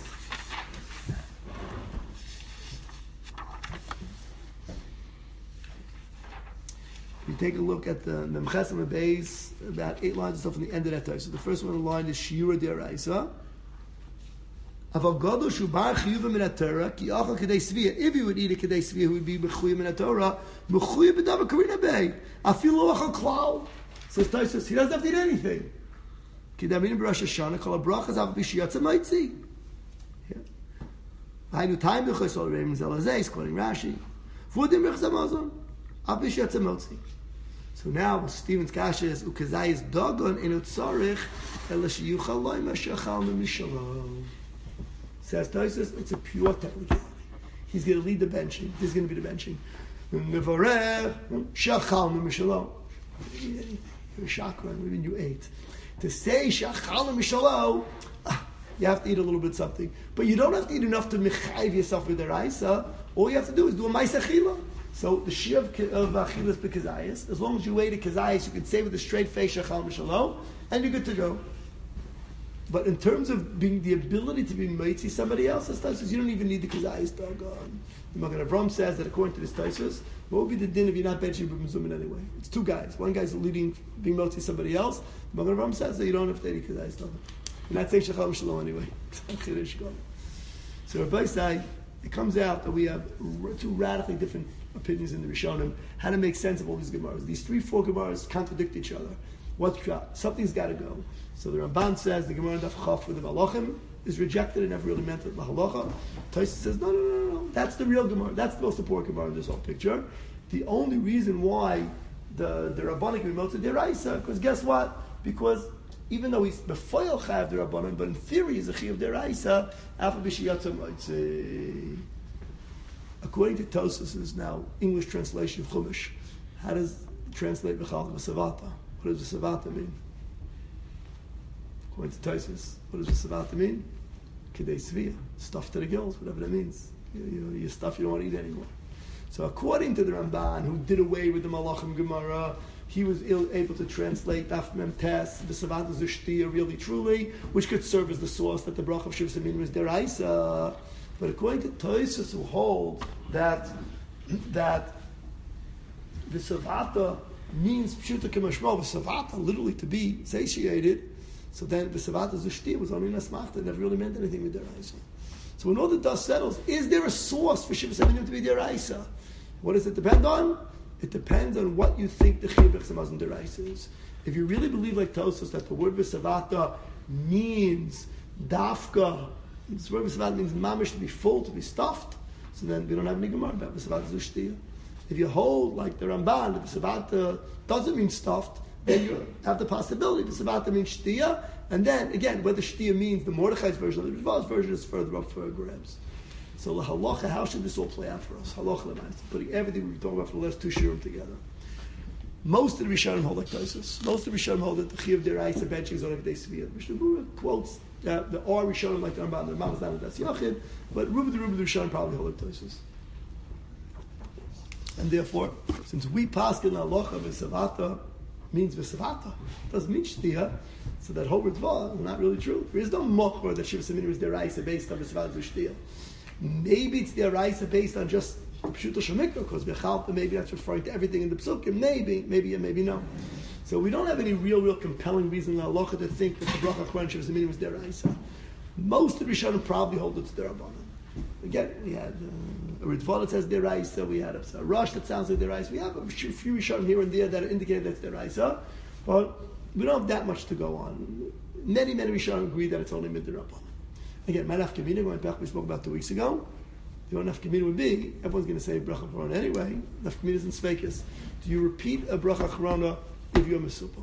You take a look at the Memches and the base, about eight lines of stuff from the end of that Tosus. So the first one in the line is Shiura Deraisa. Avagado Shubar Chiyuva Min HaTorah Ki Achal Kedei Svia. If he would eat a Kedei Svia, he would be Mechuyim Min HaTorah. Mechuyim B'Davar Karina Bey. Afilu Achal Klal. Says Tosus, he doesn't have to eat anything. Kidamin B'Rosh Hashanah Kol HaBrachas Av B'Shiyatza Maitzi. Hainu Taim B'Chos Ol Reim Zelazeh. He's quoting Rashi. Vudim B'Chos HaMazon Av B'Shiyatza Maitzi. So now Stephen's kasha is ukazayis dagon in utzarich elashiyuchal loy mashachal memishalo. Says Tosus, it's a pure technicality. He's going to lead the benching. This is going to be the benching. Nevareh shachal memishalo. You're a chakra, even you ate. To say shachal memishalo, you have to eat a little bit something, but you don't have to eat enough to mechayiv yourself with the raisa. All you have to do is do a ma'aseh chila. So the shir of achilas b'kazayis, as long as you ate a kazayis, you can say with a straight face shachal mishalom, and you're good to go. But in terms of being the ability to be mitzi somebody else, as Tosus, you don't even need the kazayis doggone. The Magen Avram says that according to this Tosus, what would be the din if you're not benching b'mzumin anyway? It's two guys. One guy's leading being mitzi somebody else. The Magen Avram says that you don't have to eat kazayis doggone. You're not saying shachal mishalom anyway. So Rabbi say it comes out that we have two radically different opinions in the Rishonim, how to make sense of all these Gemaras. These three, four Gemaras contradict each other. What's something's got to go. So the Ramban says the Gemara Daf Chaf with the Malachim is rejected and never really meant it. Lahalacha. Tosus says no, no, no, no, no. That's the real Gemara. That's the most important Gemara in this whole picture. The only reason why the the Rabbanim can be melted deraisa, because guess what? Because even though he's befoil chayav the Rabbanim, but in theory he's a chayav deraisa. After b'shiyatza moitzi. According to Tosus' now English translation of Chumash, how does it translate v'chalach v'savata? What does v'savata mean? According to Tosus, what does v'savata mean? Kedei svia, stuff to the gills, whatever that means. You, you, your stuff you don't want to eat anymore. So according to the Ramban, who did away with the Malachim Gemara, he was ill, able to translate Daf Mem Tes, v'savata zushtiya, really truly, which could serve as the source that the bracha of Shivas Aminim is deraisa. But according to Tosus, who hold that that the savata means pshuta k'mashmo, the savata literally to be satiated, so then the savata zushti was only nasmachta, it never really meant anything with deraisa. So when all the dust settles, is there a source for Shivas Aminim to be deraisa? What does it depend on? It depends on what you think the chiyuv b'chsamazon deraisa is. If you really believe like Tosus that the word v'savata means dafka, this word v'savat means mamish, to be full, to be stuffed. So then we don't have any Gemara about v'savat zushtiya. If you hold like the Ramban, that v'savat doesn't mean stuffed, then you have the possibility v'savat means shtiya. And then again, whether shtiya means the Mordechai's version or the Rizval's version is further up for grabs. So the halacha, how should this all play out for us? Halacha l'manis, putting everything we've talked about for the last two shurim together. Most of the Rishonim hold like Tosus. Most of the Rishonim hold that the Chiyuv Deraisa benching is only Kedei Svia. Mishnah Berurah quotes uh, the R Rishonim like the Ramban. The Ramban is not Das Yachid, but Ruba the Ruba the Rishonim probably hold like Tosus. And therefore, since we pass in halacha v'savata means Vesavata. It doesn't mean Shtia. So that whole Ritva is not really true. There is no Mochor that Shivas Aminu is Deraisa based on Vesavata Shtia. Maybe it's Deraisa based on just Pshuto Shemikra, because Bechalpa, maybe that's referring to everything in the Psukim. Maybe, maybe, and maybe no. So we don't have any real, real compelling reason in Halacha to think that the Bracha Chron Shivas Aminu was Deraisa. Most of the Rishonim probably hold it's Derabanan. Again, we had uh, a Ritva that says Deraisa, we had a, a Rush that sounds like Deraisa, we have a few Rishonim here and there that indicate that's Deraisa, but we don't have that much to go on. Many, many Rishonim agree that it's only Midrabanan. Again, my nafkamina, going back, we spoke about two weeks ago, the only nafkamina would be, everyone's going to say Bracha Chorona anyway, nafkamina is in Sveikus. Do you repeat a Bracha Chorona if you're Mesupuk?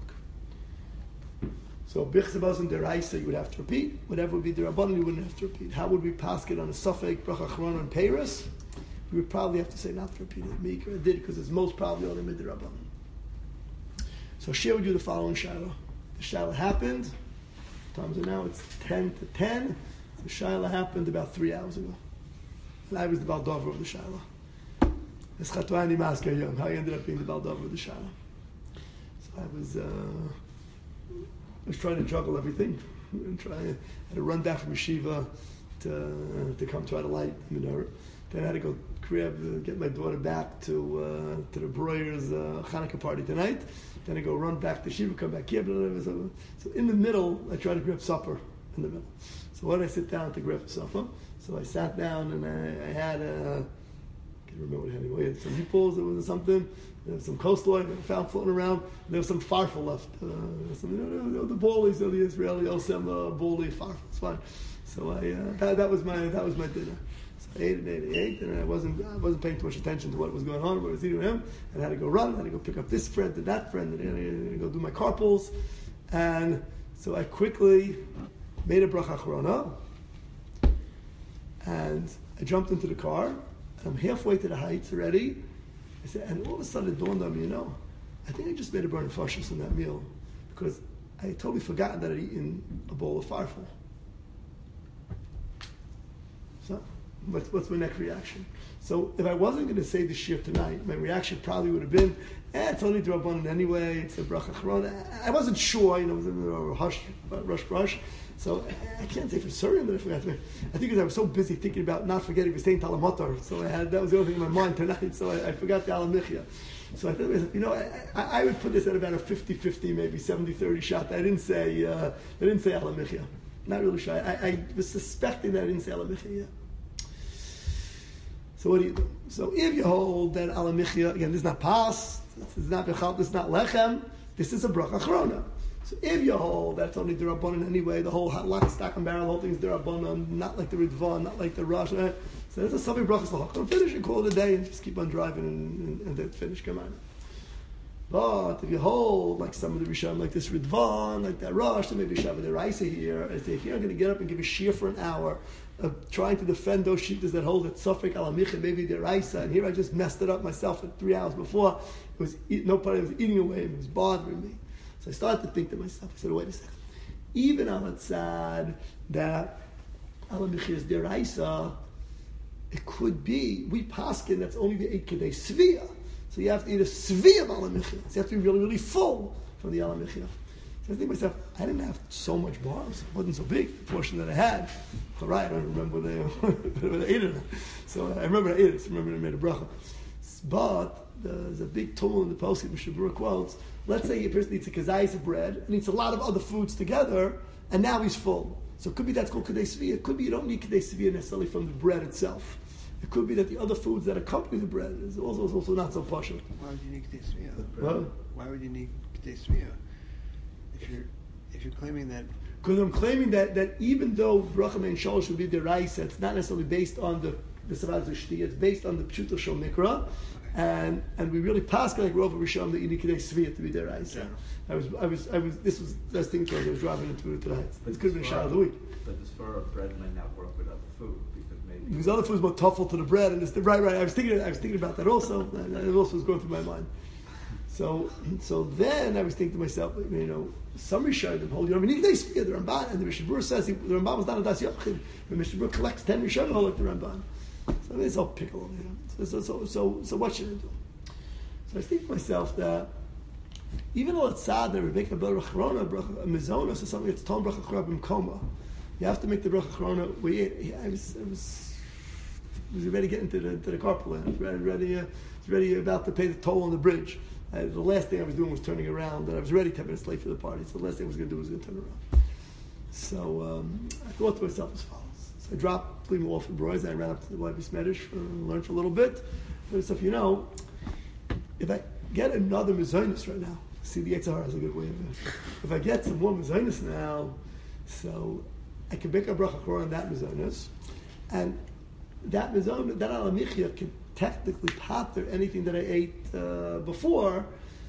So Bichzabaz and Deraisa you would have to repeat. Whatever would be Derabanan you wouldn't have to repeat. How would we pass it on a Suffolk, Bracha Chorona, and Peiros? We would probably have to say not to repeat it. Meek or did, because it's most probably only Midrabanan. So Shia would do the following Shaila. The Shaila happened, times are now, it's ten to ten. The Shaila happened about three hours ago. And I was the Baldover of the Shaila. It's Chatwani Masker Yom, how I ended up being the Baldover of the Shaila. So I was... Uh, I was trying to juggle everything, and try, I had to run back from yeshiva to uh, to come try to light the menorah. Then I had to go grab, uh, get my daughter back to uh, to the Breuer's uh, Hanukkah party tonight. Then I go run back to yeshiva, come back here. Blah, blah, blah, blah. So in the middle, I tried to grab supper in the middle. So when I sit down to grab supper, so I sat down and I, I had a, I can't remember what I had anyway. I had some meatballs, there was something. There was some coastline that I found floating around. There was some farfel left. Uh, some, you know, you know, the boli, so the Israeli Osem uh, boli farfel. It's fine. So I uh, that, that was my that was my dinner. So I ate and ate and ate, and I wasn't I wasn't paying too much attention to what was going on, what I was eating with him. And I had to go run. I had to go pick up this friend and that friend, and I had to go do my carpals. And so I quickly made a bracha achrona, and I jumped into the car. And I'm halfway to the heights already. I said, and all of a sudden it dawned on me, you know, I think I just made a burn fascist in that meal because I had totally forgotten that I'd eaten a bowl of farfel. So, what's, what's my next reaction? So, if I wasn't going to say the shir tonight, my reaction probably would have been, eh, it's only D'Rabbanan anyway, it's a bracha achrona. I wasn't sure, you know, it was a hush, rush, brush. So I can't say for certain that I forgot to. I think because I was so busy thinking about not forgetting the saying Talamatar, so I had that was the only thing in my mind tonight. So I, I forgot the Alamichia. So I thought, you know, I, I, I would put this at about a fifty-fifty, maybe seventy thirty shot. I didn't say uh, I didn't say Alamichia. Not really sure. I, I was suspecting that I didn't say Alamichia yet. So what do you do? So if you hold that Alamichia, again, this is not pas, this is not bechal, this is not lechem, this is a bracha achrona. So if you hold that's only D'Rabbanan anyway, the whole lock, stock, and barrel, the whole thing is D'Rabbanan, not like the Ritva, not like the Rosh. So that's a Savi Brachas L'Chakam. Finish and call it a day and just keep on driving and, and, and then finish. Come on. But if you hold like some of the Rishon, like this Ritva, like that Rosh, then maybe Shabbat Deraisa here, I say, here I'm going to get up and give a shir for an hour of trying to defend those shittas that hold it Safek Alamicha, maybe Deraisa, and here I just messed it up myself at three hours before. It was nobody was eating away, it was bothering me. So I started to think to myself, I said, wait a second. Even on the side that Alamichia is Deraisa, it could be, we paskin, that's only the eight Kedei Svia. So you have to eat a Svia of Alamichia. So you have to be really, really full from the Alamichia. So I think to myself, I didn't have so much bars. It wasn't so big, the portion that I had. All right, I don't remember when they, when they ate it. So I remember I ate it, so I remember I made a bracha. But there's a big tool in the poskim, Shabura quotes, let's say a person eats a kazayis of bread and eats a lot of other foods together, and now he's full. So it could be that's called Kedei Svia. It could be you don't need Kedei Svia necessarily from the bread itself. It could be that the other foods that accompany the bread is also, is also not so partial. Why would you need Kedei Svia? What? Why would you need Kedei Svia? If you're if you're claiming that. Because I'm claiming that, that even though Bracha and Shalosh would be Deraisa, it's not necessarily based on the the Savad Zushti, it's based on the Pshuto Shel Mikra. And and we really passed like Rov Rishon that you need Kedei Svia to be Deraisa. Yeah. I was I was I was this was last thing I was driving into to the heights. This could have been Shah of the week. But this fur of bread might not work with other food because maybe because other food is more tougher to the bread and it's the, right right. I was thinking I was thinking about that also. That also was going through my mind. So so then I was thinking to myself, you know, some Rishonim hold you don't even need Kedei Svia. The Ramban and the Mishnah Berurah says he, the Ramban was not a Das Yochid. The Mishnah Berurah collects ten Rishonim hold like the Ramban. So I mean, it's all pickle, you know. So, so, so, so, so what should I do? So I think to myself that even though it's sad that Rebecca Baruch Achrona, bracha mizonos, or something that's Tom bracha achrona b'mkoma, you have to make the bracha achrona. We, I was, I was, I was ready to get into the, to the carpool. I was ready, ready, uh, was ready about to pay the toll on the bridge. Uh, the last thing I was doing was turning around, and I was ready ten minutes late for the party. So the last thing I was going to do was going to turn around. So um, I thought to myself as follows. So I dropped Plima off in Broyes, and I ran up to the Y B Smedish for learn for a little bit. But stuff, you know, if I get another mezainis right now, see the Yetzer Hara is a good way of it. If I get some more mezainis now, so I can make a bracha korah on that mezainis, and that mezainis, that alamichya can technically pater anything that I ate uh, before.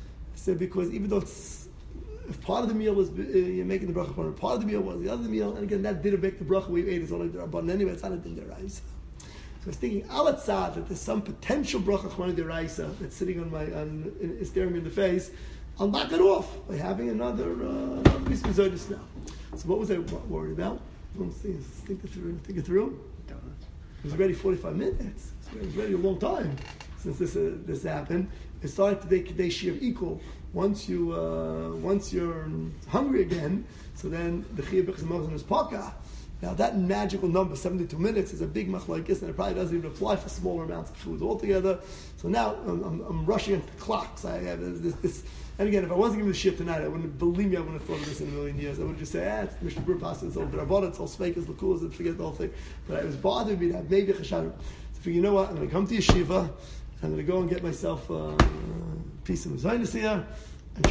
So because even though it's, if part of the meal was uh, you're making the bracha korah, part of the meal was the other meal, and again that didn't make the bracha we ate is only the but anyway it's not a din deraisa. So I was thinking alatzad that there's some potential bracha korah deraisa that's sitting on my on is staring me in the face. I'll knock it off by having another uh, another piece of mezainis now. So what was I worried about? Let's think, think it through. Think it through. Donuts. It was ready forty-five minutes. It was ready a long time since this uh, this happened. It started to make Kadei Shiv equal. Once you uh, once you're hungry again, so then the Chiyuv B'chas Mozon is Paka. Now that magical number, seventy-two minutes, is a big machlokes, and it probably doesn't even apply for smaller amounts of food altogether. So now I'm, I'm, I'm rushing into the clocks. I have this, this, and again, if I wasn't giving the shit tonight, I wouldn't believe me. I wouldn't have thought of this in a million years. I would just say, ah, it's Mishnah Berurah Pasta, it's all Drabot, it's all Sveikas, Lakulas, and forget the whole thing. But it was bothering me that maybe Chashadim. So I figured, you know what? I'm going to come to yeshiva. And I'm going to go and get myself uh, a piece of mezainis here. And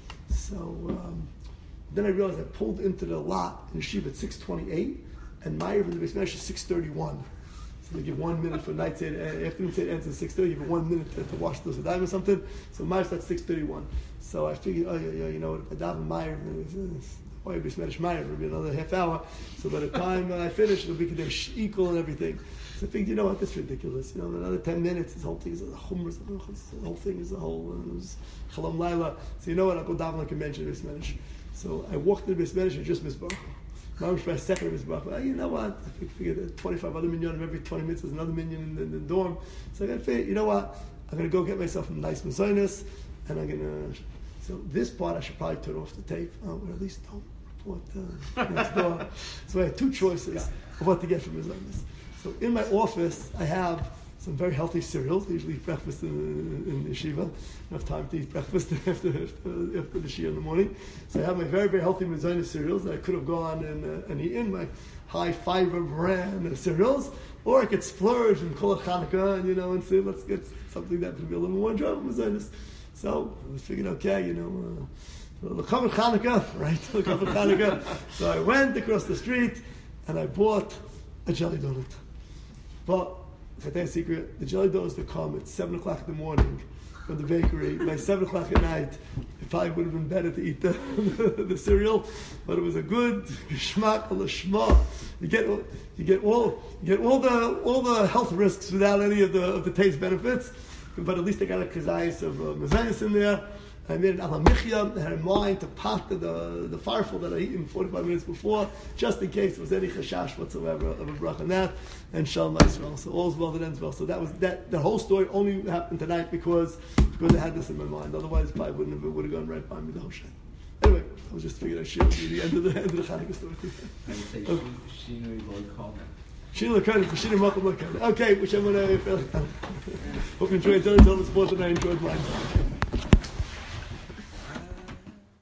so um, then I realized I pulled into the lot in yeshiva at six twenty-eight, and Meir in the Beis Medrash is six thirty-one. So they give one minute for night seder, uh, afternoon seder ends at six thirty. You give one minute to, to wash those a dime or something. So Meir starts six thirty-one. So I figured, oh yeah, yeah, you know what? If I daven Meir, why Beis Medrash Meir? It'll be another half hour. So by the time uh, I finish, it'll be Kadesh equal and everything. So I figured, you know what? That's ridiculous. You know, another ten minutes, this whole thing is a chumrah. The whole thing is a whole uh, chalam laila. So you know what? I'll go daven like I mentioned Beis Medrash. So I walked to the Beis Medrash and just missed Baruch. Mamish for a second of his bracha. You know what? I figured that twenty-five other minyan every twenty minutes there's another minyan in the, in the dorm. So I got to figure, you know what? I'm going to go get myself a nice mezainis, and I'm going to. So this part I should probably turn off the tape, uh, or at least don't report uh, next door. So I had two choices of what to get from mezainis. So in my office I have some very healthy cereals. I usually eat breakfast in, in, in yeshiva. Enough time to eat breakfast after, after, after the shia in the morning. So I have my very, very healthy mezainis cereals that I could have gone and, uh, and eaten, my high fiber brand of cereals, or I could splurge and call it Hanukkah and, you know, and say, let's get something that would be a little more enjoyable mezainis. So I figured, okay, you know, uh, L'chaver Hanukkah, right? L'chaver Hanukkah. So I went across the street and I bought a jelly donut. But if I tell you a secret, the jelly donuts that come at seven o'clock in the morning from the bakery, by seven o'clock at night, it probably would have been better to eat the, the, the cereal, but it was a good geschmack l'shma. You get you get all you get all the all the health risks without any of the of the taste benefits, but at least I got a kazayas of uh, mezainis in there. I made an alamichya. I had in mind to pot the the farfel that I eaten forty-five minutes before, just in case there was any chashash whatsoever of a bracha on that, and shalom Yisrael. So all's well that ends well. So that was that. The whole story only happened tonight because because I had this in my mind. Otherwise, it probably wouldn't have. It would have gone right by me the whole shit. Anyway, I was just figuring I'd share with you the end of the end of the Chanukah story. I would say Okay. Shinui Loi Kona. Sheila Khan, Sheila Makom Khan. Okay, which I'm gonna. Hope you enjoyed it. Tell us more than I enjoyed mine.